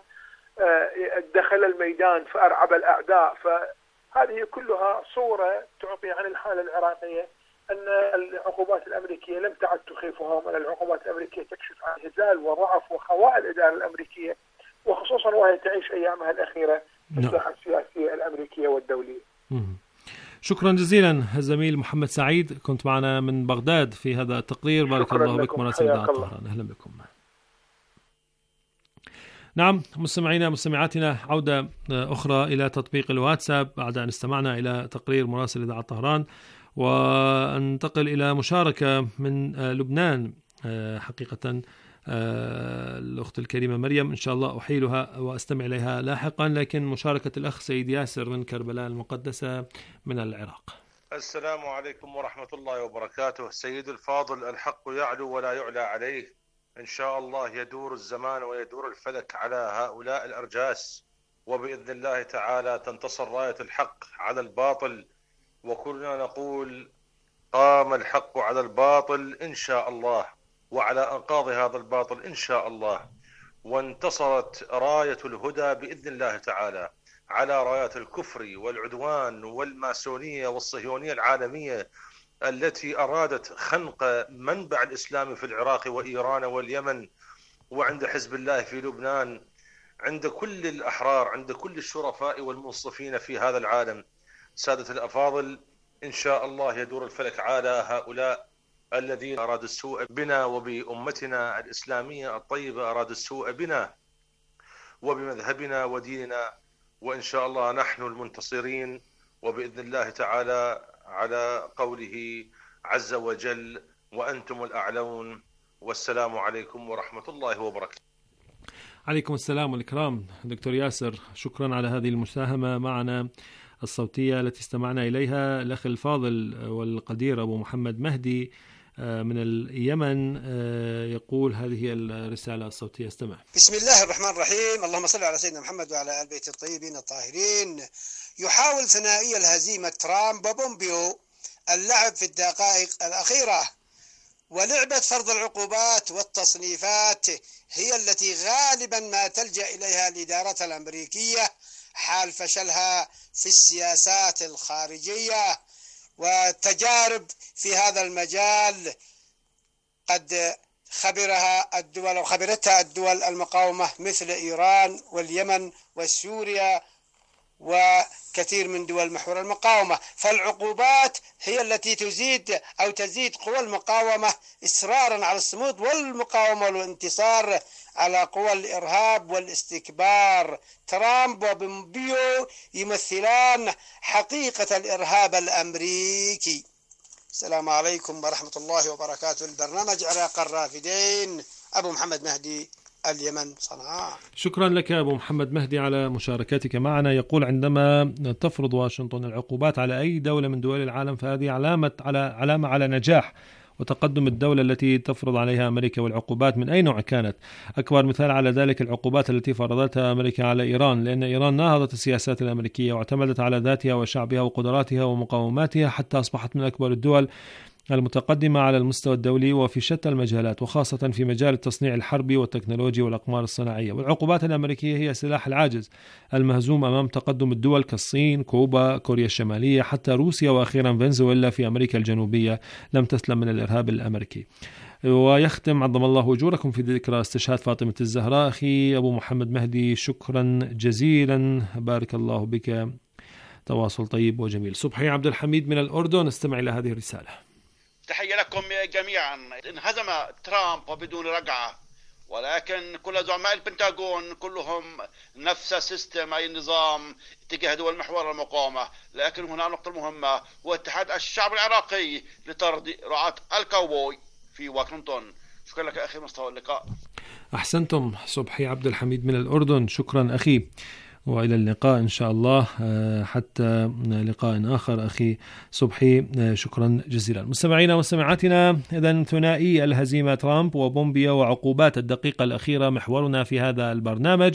دخل الميدان فأرعب الأعداء. فهذه كلها صورة تعطي عن الحالة العراقية، أن العقوبات الأمريكية لم تعد تخيفهم، أن العقوبات الأمريكية تكشف عن هزال وضعف وخواء الإدارة الأمريكية، وخصوصا وهي تعيش أيامها الأخيرة في الساحة السياسية الأمريكية والدولية. شكرا جزيلا الزميل محمد سعيد، كنت معنا من بغداد في هذا التقرير. بارك الله بك مراسل إذاعة طهران، أهلا بكم. نعم مستمعينا مستمعاتنا، عودة أخرى إلى تطبيق الواتساب بعد أن استمعنا إلى تقرير مراسل إذاعة طهران، وانتقل إلى مشاركة من لبنان حقيقة الأخت الكريمة مريم، إن شاء الله أحيلها وأستمع إليها لاحقا. لكن مشاركة الأخ سيد ياسر من كربلاء المقدسة من العراق. السلام عليكم ورحمة الله وبركاته. سيد الفاضل، الحق يعلو ولا يعلى عليه. إن شاء الله يدور الزمان ويدور الفلك على هؤلاء الأرجاس، وبإذن الله تعالى تنتصر راية الحق على الباطل، وكلنا نقول قام الحق على الباطل إن شاء الله، وعلى أنقاض هذا الباطل إن شاء الله، وانتصرت راية الهدى بإذن الله تعالى على رايات الكفر والعدوان والماسونية والصهيونية العالمية التي أرادت خنق منبع الإسلام في العراق وإيران واليمن، وعند حزب الله في لبنان، عند كل الأحرار، عند كل الشرفاء والمنصفين في هذا العالم. سادة الأفاضل، إن شاء الله يدور الفلك على هؤلاء الذين أرادوا السوء بنا وبأمتنا الإسلامية الطيبة، أرادوا السوء بنا وبمذهبنا وديننا، وإن شاء الله نحن المنتصرين، وبإذن الله تعالى على قوله عز وجل وأنتم الأعلون. والسلام عليكم ورحمة الله وبركاته. عليكم السلام والإكرام. دكتور ياسر، شكرا على هذه المساهمة معنا الصوتية التي استمعنا إليها. الأخ الفاضل والقدير أبو محمد مهدي من اليمن يقول هذه الرسالة الصوتية، استمع. بسم الله الرحمن الرحيم، اللهم صل على سيدنا محمد وعلى آل بيت الطيبين الطاهرين. يحاول ثنائي الهزيمة ترامب وبومبيو اللعب في الدقائق الأخيرة، ولعبة فرض العقوبات والتصنيفات هي التي غالبا ما تلجأ إليها الإدارة الأمريكية حال فشلها في السياسات الخارجية. والتجارب في هذا المجال قد خبرتها الدول المقاومة مثل إيران واليمن وسوريا وكثير من دول محور المقاومة. فالعقوبات هي التي تزيد قوى المقاومة إصرارا على الصمود والمقاومة والانتصار على قوى الإرهاب والاستكبار. ترامب وبومبيو يمثلان حقيقة الإرهاب الأمريكي. السلام عليكم ورحمة الله وبركاته. البرنامج عراق الرافدين، أبو محمد مهدي، اليمن، صنعاء. شكرا لك أبو محمد مهدي على مشاركتك معنا. يقول عندما تفرض واشنطن العقوبات على أي دولة من دول العالم فهذه علامة على نجاح وتقدم الدولة التي تفرض عليها أمريكا، والعقوبات من أي نوع كانت. أكبر مثال على ذلك العقوبات التي فرضتها أمريكا على إيران، لأن إيران ناهضت السياسات الأمريكية واعتمدت على ذاتها وشعبها وقدراتها ومقاوماتها حتى أصبحت من أكبر الدول المتقدمة على المستوى الدولي وفي شتى المجالات، وخاصة في مجال التصنيع الحربي والتكنولوجيا والأقمار الصناعية. والعقوبات الأمريكية هي سلاح العاجز المهزوم أمام تقدم الدول كالصين، كوبا، كوريا الشمالية، حتى روسيا، وأخيرا فنزويلا في أمريكا الجنوبية لم تسلم من الإرهاب الأمريكي. ويختم عظم الله أجوركم في ذكرى استشهاد فاطمة الزهراء. أخي أبو محمد مهدي، شكرا جزيلا، بارك الله بك، تواصل طيب وجميل. صبحي عبد الحميد من الأردن، استمع إلى هذه الرسالة. تحية لكم جميعا. انهزم ترامب وبدون رجعة، ولكن كل زعماء البنتاغون كلهم نفس السيستم، أي النظام تجاه دول محور المقاومة. لكن هنا نقطة مهمة، هو اتحاد الشعب العراقي لطرد رعاة الكاوبوي في واشنطن. شكرا لك أخي، مستوى اللقاء. أحسنتم. صبحي عبد الحميد من الأردن، شكرا أخي، وإلى اللقاء إن شاء الله، حتى لقاء آخر أخي صبحي، شكرا جزيلا. مستمعينا ومستمعاتنا، إذن ثنائي الهزيمة ترامب وبومبيو وعقوبات الدقيقة الأخيرة محورنا في هذا البرنامج،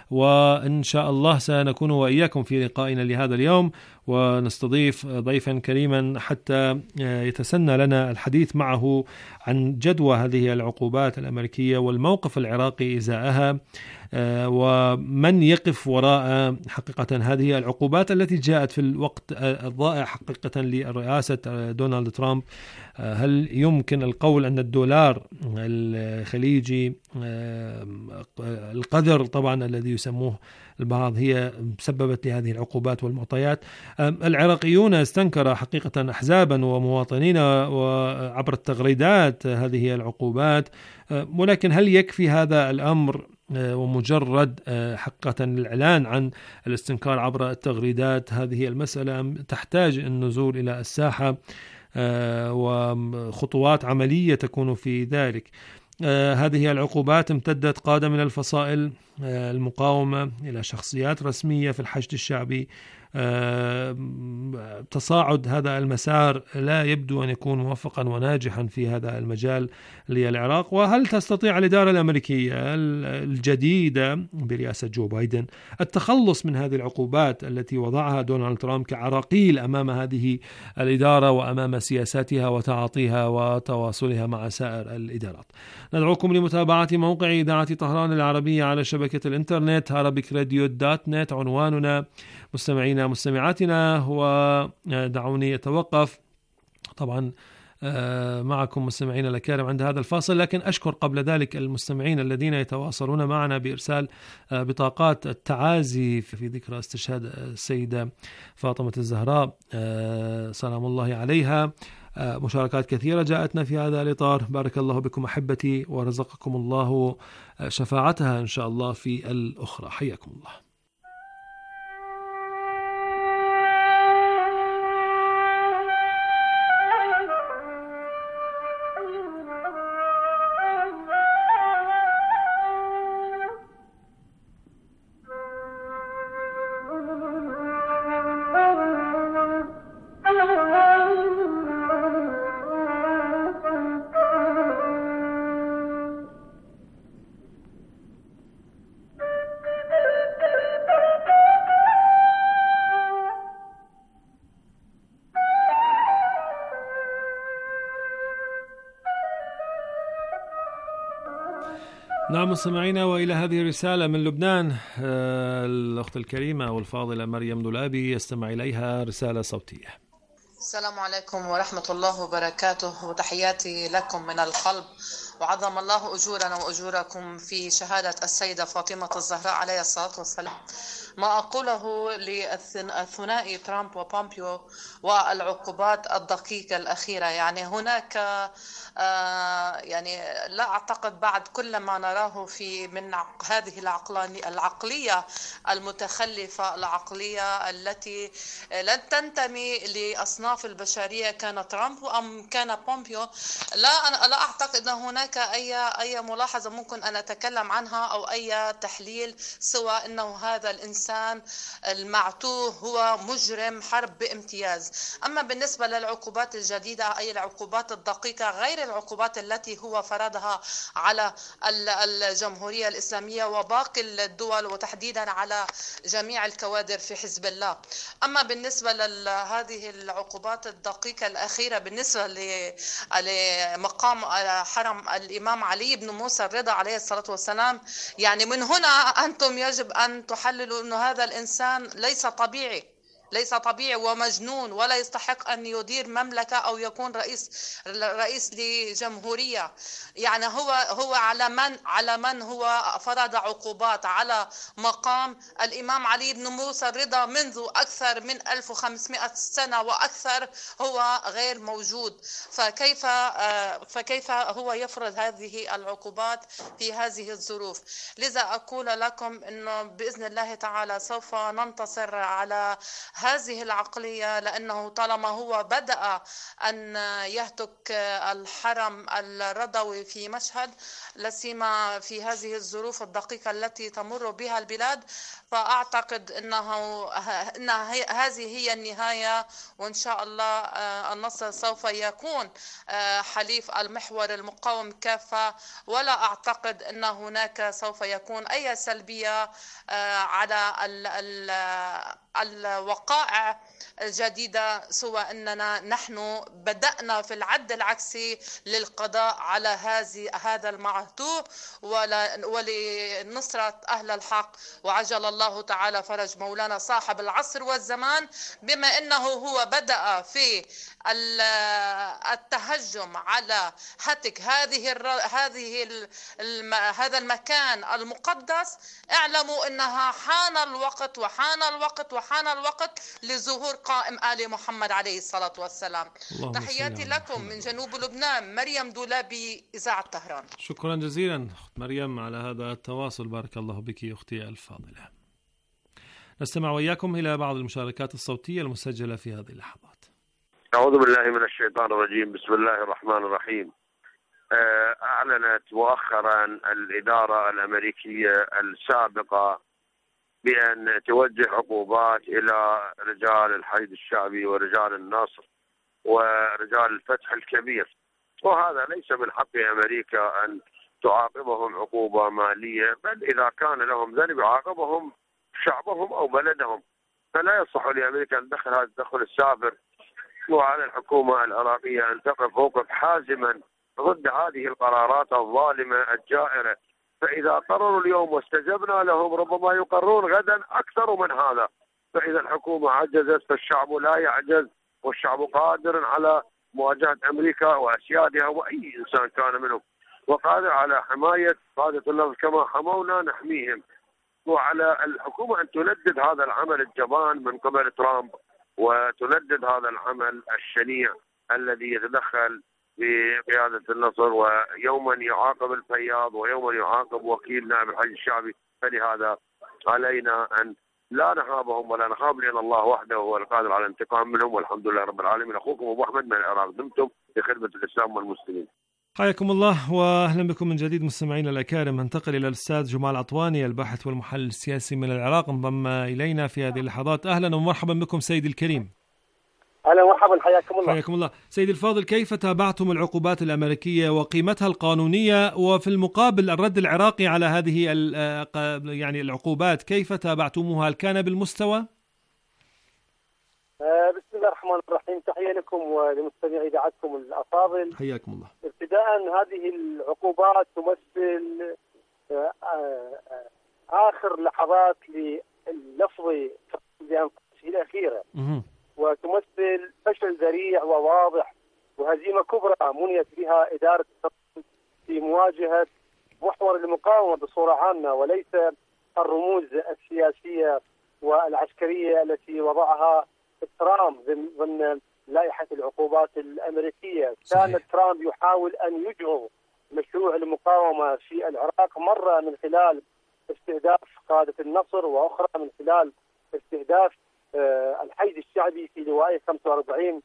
وإن شاء الله سنكون وإياكم في لقائنا لهذا اليوم، ونستضيف ضيفا كريما حتى يتسنى لنا الحديث معه عن جدوى هذه العقوبات الأمريكية والموقف العراقي إزاءها، ومن يقف وراء حقيقة هذه العقوبات التي جاءت في الوقت الضائع حقيقة لرئاسة دونالد ترامب. هل يمكن القول أن الدولار الخليجي القذر طبعا الذي يسموه البعض هي سببت لهذه العقوبات والمعطيات؟ العراقيون استنكر حقيقة أحزابا ومواطنين وعبر التغريدات هذه العقوبات، ولكن هل يكفي هذا الأمر ومجرد حقيقة الإعلان عن الاستنكار عبر التغريدات؟ هذه المسألة تحتاج النزول إلى الساحة وخطوات عملية تكون في ذلك. هذه العقوبات امتدت قادة من الفصائل المقاومة إلى شخصيات رسمية في الحشد الشعبي. تصاعد هذا المسار لا يبدو أن يكون موفقا وناجحا في هذا المجال للعراق. وهل تستطيع الإدارة الأمريكية الجديدة برئاسة جو بايدن التخلص من هذه العقوبات التي وضعها دونالد ترامب كعراقيل أمام هذه الإدارة وأمام سياساتها وتعاطيها وتواصلها مع سائر الإدارات؟ ندعوكم لمتابعة موقع إذاعة طهران العربية على شبكة الإنترنت arabicradio.net. عنواننا مستمعينا مستمعاتنا هو دعوني أتوقف. طبعا معكم مستمعين الأكارم عند هذا الفاصل، لكن أشكر قبل ذلك المستمعين الذين يتواصلون معنا بإرسال بطاقات التعازي في ذكرى استشهاد السيدة فاطمة الزهراء سلام الله عليها. مشاركات كثيرة جاءتنا في هذا الإطار. بارك الله بكم أحبتي ورزقكم الله شفاعتها إن شاء الله في الأخرى. حياكم الله. نعم مستمعينا، وإلى هذه الرسالة من لبنان الأخت الكريمة والفاضلة مريم دولابي يستمع إليها رسالة صوتية. السلام عليكم ورحمة الله وبركاته، وتحياتي لكم من القلب، وعظم الله أجورنا وأجوركم في شهادة السيدة فاطمة الزهراء عليه الصلاة والسلام. ما أقوله للثنائي ترامب وبومبيو والعقوبات الدقيقة الأخيرة، يعني هناك يعني لا أعتقد بعد كل ما نراه في من هذه العقلية المتخلفة، العقلية التي لن تنتمي لأصناف البشرية، كان ترامب أم كان بومبيو، لا أعتقد أن هناك أي ملاحظة ممكن أن أتكلم عنها أو أي تحليل، سوى أنه هذا الإنسان المعتوه هو مجرم حرب بامتياز. أما بالنسبة للعقوبات الجديدة أي العقوبات الدقيقة غير العقوبات التي هو فرضها على الجمهورية الإسلامية وباقي الدول، وتحديدا على جميع الكوادر في حزب الله. أما بالنسبة لهذه العقوبات الدقيقة الأخيرة بالنسبة لمقام حرم الإمام علي بن موسى الرضا عليه الصلاة والسلام، يعني من هنا أنتم يجب أن تحللوا أن هذا الإنسان ليس طبيعي ومجنون، ولا يستحق أن يدير مملكة أو يكون رئيس لجمهورية. يعني هو على من هو فرض عقوبات على مقام الإمام علي بن موسى الرضا منذ أكثر من 1500 سنة وأكثر، هو غير موجود. فكيف هو يفرض هذه العقوبات في هذه الظروف؟ لذا أقول لكم أنه بإذن الله تعالى سوف ننتصر على هذه العقلية، لأنه طالما هو بدأ أن يهتك الحرم الرضوي في مشهد، لسيما في هذه الظروف الدقيقة التي تمر بها البلاد، فأعتقد أن هذه هي النهاية، وإن شاء الله النصر سوف يكون حليف المحور المقاوم كافة، ولا أعتقد أن هناك سوف يكون أي سلبية على الوقائع الجديدة، سوى أننا نحن بدأنا في العد العكسي للقضاء على هذا المعتوه ولنصرة أهل الحق. وعجل الله تعالى فرج مولانا صاحب العصر والزمان، بما أنه هو بدأ في التهجم على هتك هذا المكان المقدس. اعلموا أنها حان الوقت لظهور قائم آل محمد عليه الصلاة والسلام. تحياتي لكم من جنوب لبنان، مريم دولابي، إذاعة طهران. شكرا جزيلا أخت مريم على هذا التواصل، بارك الله بك أختي الفاضلة. نستمع وإياكم إلى بعض المشاركات الصوتية المسجلة في هذه اللحظات. أعوذ بالله من الشيطان الرجيم. بسم الله الرحمن الرحيم. أعلنت مؤخرا الإدارة الأمريكية السابقة بأن توجه عقوبات إلى رجال الحشد الشعبي ورجال النصر ورجال الفتح الكبير، وهذا ليس من حق أمريكا أن تعاقبهم عقوبة مالية، بل إذا كان لهم ذنب يعاقبهم شعبهم أو بلدهم، فلا يصح لأمريكا أن تدخل هذا التدخل السافر. وعلى الحكومة العراقية أن تقف موقف حازما ضد هذه القرارات الظالمة الجائرة، فإذا قرروا اليوم واستجبنا لهم ربما يقررون غدا أكثر من هذا. فإذا الحكومة عجزت فالشعب لا يعجز، والشعب قادر على مواجهة أمريكا وأسيادها وأي إنسان كان منهم، وقادر على حماية قادة النصر كما حمونا نحميهم. وعلى الحكومة أن تندد هذا العمل الجبان من قبل ترامب، وتندد هذا العمل الشنيع الذي يتدخل بقيادة النصر، ويوما يعاقب الفياض ويوما يعاقب وكيل نائب الحشد الشعبي. فلهذا علينا أن لا نخافهم ولا نخاف، لأن الله وحده هو القادر على الانتقام منهم، والحمد لله رب العالمين. أخوكم أبو أحمد من العراق، دمتم بخدمة الإسلام والمسلمين. حياكم الله واهلا بكم من جديد مستمعينا الاكارم. ننتقل الى الاستاذ جمال عطواني الباحث والمحلل السياسي من العراق، انضم الينا في هذه اللحظات. اهلا ومرحبا بكم سيدي الكريم. اهلا ومرحبا، حياكم الله. حياكم الله. سيدي الفاضل، كيف تابعتم العقوبات الامريكيه وقيمتها القانونيه، وفي المقابل الرد العراقي على هذه يعني العقوبات كيف تابعتموها؟ هل كان بالمستوى؟ بسم الله الرحمن الرحيم. تحية لكم ولمستمعي اذاعتكم الافاضل. حياكم الله. ابتداء، هذه العقوبات تمثل اخر لحظات لللفظ بانفاسه الاخيره، وتمثل فشل ذريع وواضح وهزيمه كبرى منيت بها اداره في مواجهه محور المقاومه بصوره عامه، وليس الرموز السياسيه والعسكريه التي وضعها ترامب ضمن لائحة العقوبات الأمريكية. كان ترامب يحاول أن يجهض مشروع المقاومة في العراق، مرة من خلال استهداف قادة النصر، وأخرى من خلال استهداف الحشد الشعبي في لوائي 45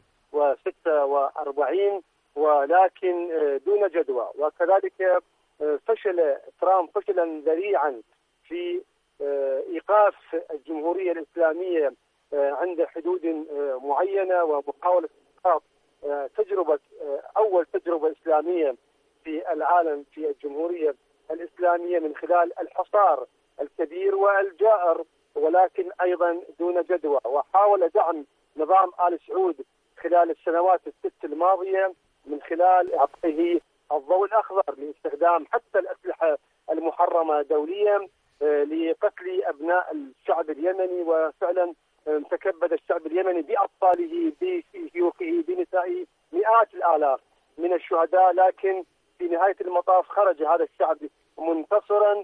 و46، ولكن دون جدوى. وكذلك فشل ترامب فشلا ذريعا في إيقاف الجمهورية الإسلامية عند حدود معينة، ومحاولة تجربة أول تجربة إسلامية في العالم في الجمهورية الإسلامية من خلال الحصار الكبير والجائر، ولكن أيضا دون جدوى. وحاول دعم نظام آل سعود خلال السنوات الست الماضية من خلال إعطائه الضوء الأخضر لاستخدام حتى الأسلحة المحرمة دوليا لقتل أبناء الشعب اليمني. وفعلا تكبد الشعب اليمني بأطفاله بشيوخه بنسائه مئات الآلاف من الشهداء، لكن في نهاية المطاف خرج هذا الشعب منتصرا،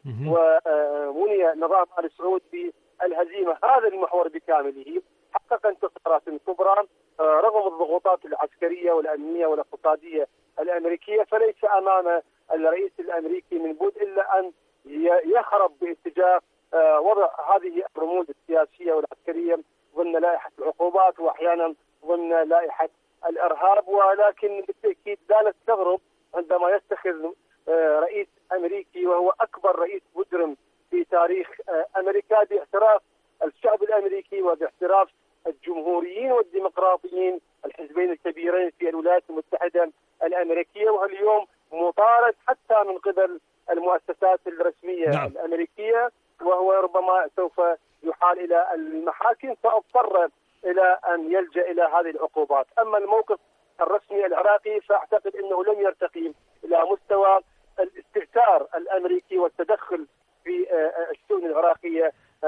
ومني نظام آل سعود بالهزيمة. هذا المحور بكامله حقق انتصارات كبرى رغم الضغوطات العسكرية والأمنية والاقتصادية الأمريكية. فليس أمام الرئيس الأمريكي من بد إلا أن يخرب باتجاه وضع هذه الرموز السياسية والعسكرية ضمن لائحة العقوبات، وأحيانا ضمن لائحة الإرهاب. ولكن بالتأكيد لا نستغرب عندما يتخذ رئيس أمريكي وهو أكبر رئيس مجرم في تاريخ أمريكا باعتراف الشعب الأمريكي وباعتراف الجمهوريين والديمقراطيين الحزبين الكبيرين في الولايات المتحدة الأمريكية، واليوم مطارد حتى من قبل المؤسسات الرسمية الأمريكية، وهو ربما سوف يحال إلى المحاكم، فاضطر إلى أن يلجأ إلى هذه العقوبات. أما الموقف الرسمي العراقي فأعتقد أنه لم يرتقي إلى مستوى الاستهتار الأمريكي والتدخل في الشؤون العراقية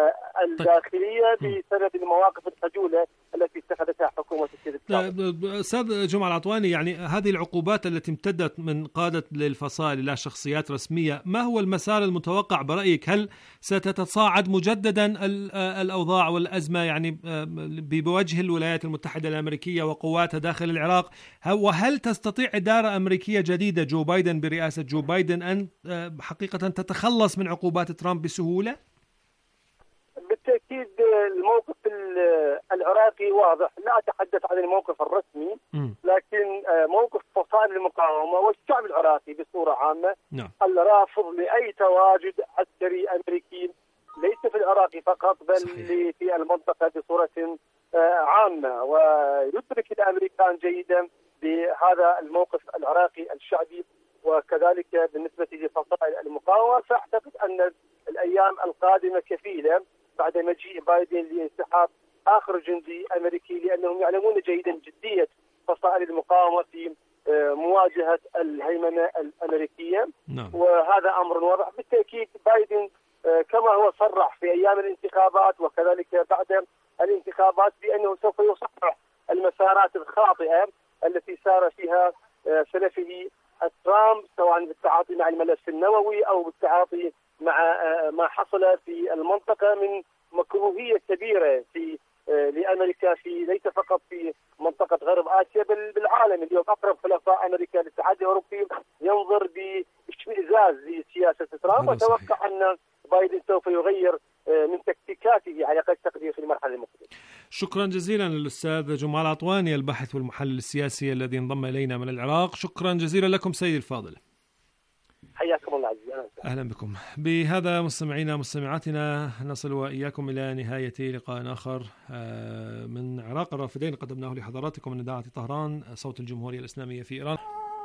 الداخلية بسبب المواقف الخجولة التي اتخذتها حكومة السيد السابق. أستاذ جمال عطواني، يعني هذه العقوبات التي امتدت من قادة للفصائل إلى شخصيات رسمية، ما هو المسار المتوقع برأيك؟ هل ستتصاعد مجددا الأوضاع والأزمة يعني بوجه الولايات المتحدة الأمريكية وقواتها داخل العراق؟ وهل تستطيع إدارة أمريكية جديدة جو بايدن برئاسة جو بايدن أن حقيقة تتخلص من عقوبات ترامب بسهولة؟ بالتأكيد الموقف العراقي واضح. لا أتحدث عن الموقف الرسمي، لكن موقف فصائل المقاومة والشعب العراقي بصورة عامة الرافض لأي تواجد عسكري أمريكي ليس في العراق فقط بل في المنطقة بصورة عامة. ويدرك الأمريكان جيدا بهذا الموقف العراقي الشعبي وكذلك بالنسبة لفصائل المقاومة. فأعتقد أن الأيام القادمة كفيلة بعد مجيء بايدن لانسحاب آخر جندي أمريكي، لأنهم يعلمون جيدا جدية فصائل المقاومة في مواجهة الهيمنة الأمريكية. وهذا أمر واضح. بالتأكيد بايدن كما هو صرح في أيام الانتخابات وكذلك بعد الانتخابات بأنه سوف يصحح المسارات الخاطئة التي سار فيها سلفه ترامب، سواء بالتعاطي مع الملف النووي أو بالتعاطي مع ما حصل في المنطقة من مكروهية كبيرة لأمريكا ليس فقط في منطقة غرب آسيا بل بالعالم. اليوم أقرب حلفاء أمريكا للاتحاد الأوروبي ينظر باشمئزاز لسياسة ترامب، وأتوقع أن بايدن سوف يغير من تكتيكاته على قد تقدير في المرحلة المقبلة. شكرا جزيلا للأستاذ جمال عطواني الباحث والمحلل السياسي الذي انضم إلينا من العراق. شكرا جزيلا لكم سيدي الفاضل. حياكم الله عزيزي. أهلا بكم. بهذا مستمعينا مستمعاتنا نصل وإياكم إلى نهاية لقاء آخر من عراق الرافدين قدمناه لحضراتكم من إذاعة طهران صوت الجمهورية الإسلامية في إيران.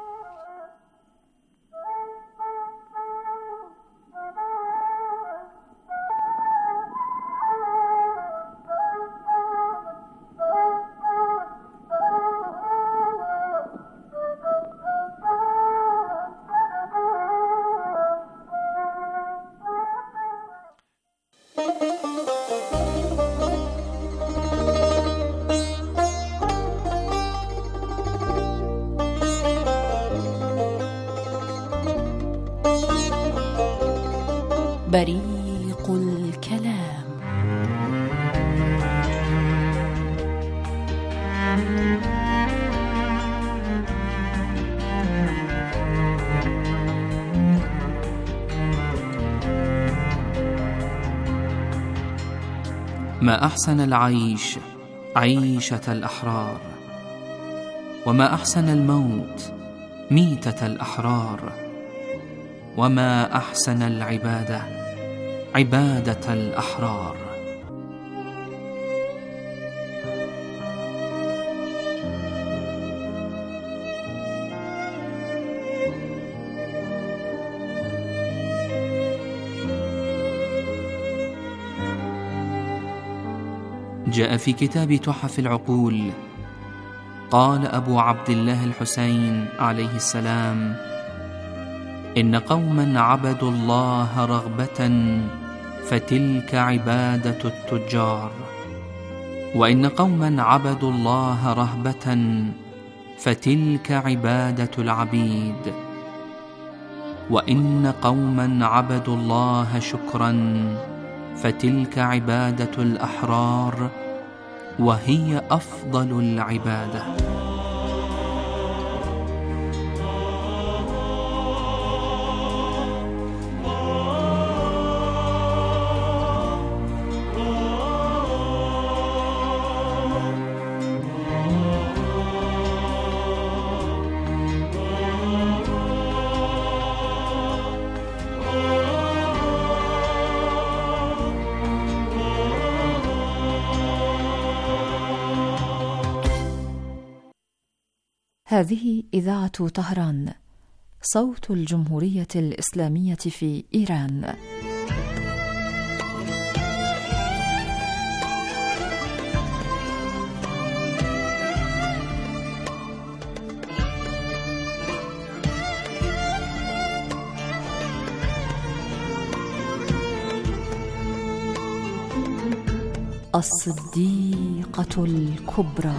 بريق الكلام. ما أحسن العيش عيشة الأحرار، وما أحسن الموت ميتة الأحرار، وما أحسن العبادة عبادة الأحرار. جاء في كتاب تحف العقول قال أبو عبد الله الحسين عليه السلام: إن قوما عبدوا الله رغبة فتلك عبادة التجار، وإن قوما عبدوا الله رهبة فتلك عبادة العبيد، وإن قوما عبدوا الله شكرا فتلك عبادة الأحرار، وهي أفضل العبادة. هذه إذاعة طهران صوت الجمهورية الإسلامية في إيران. الصديقة الكبرى.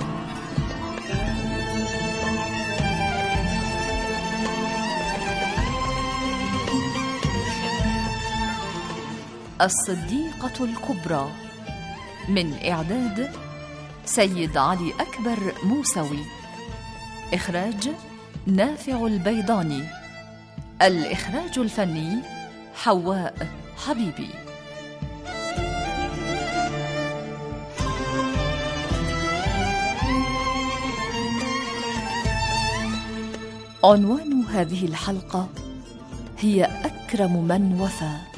الصديقة الكبرى، من إعداد سيد علي أكبر موسوي، إخراج نافع البيضاني، الإخراج الفني حواء حبيبي. عنوان هذه الحلقة هي أكرم من وفى.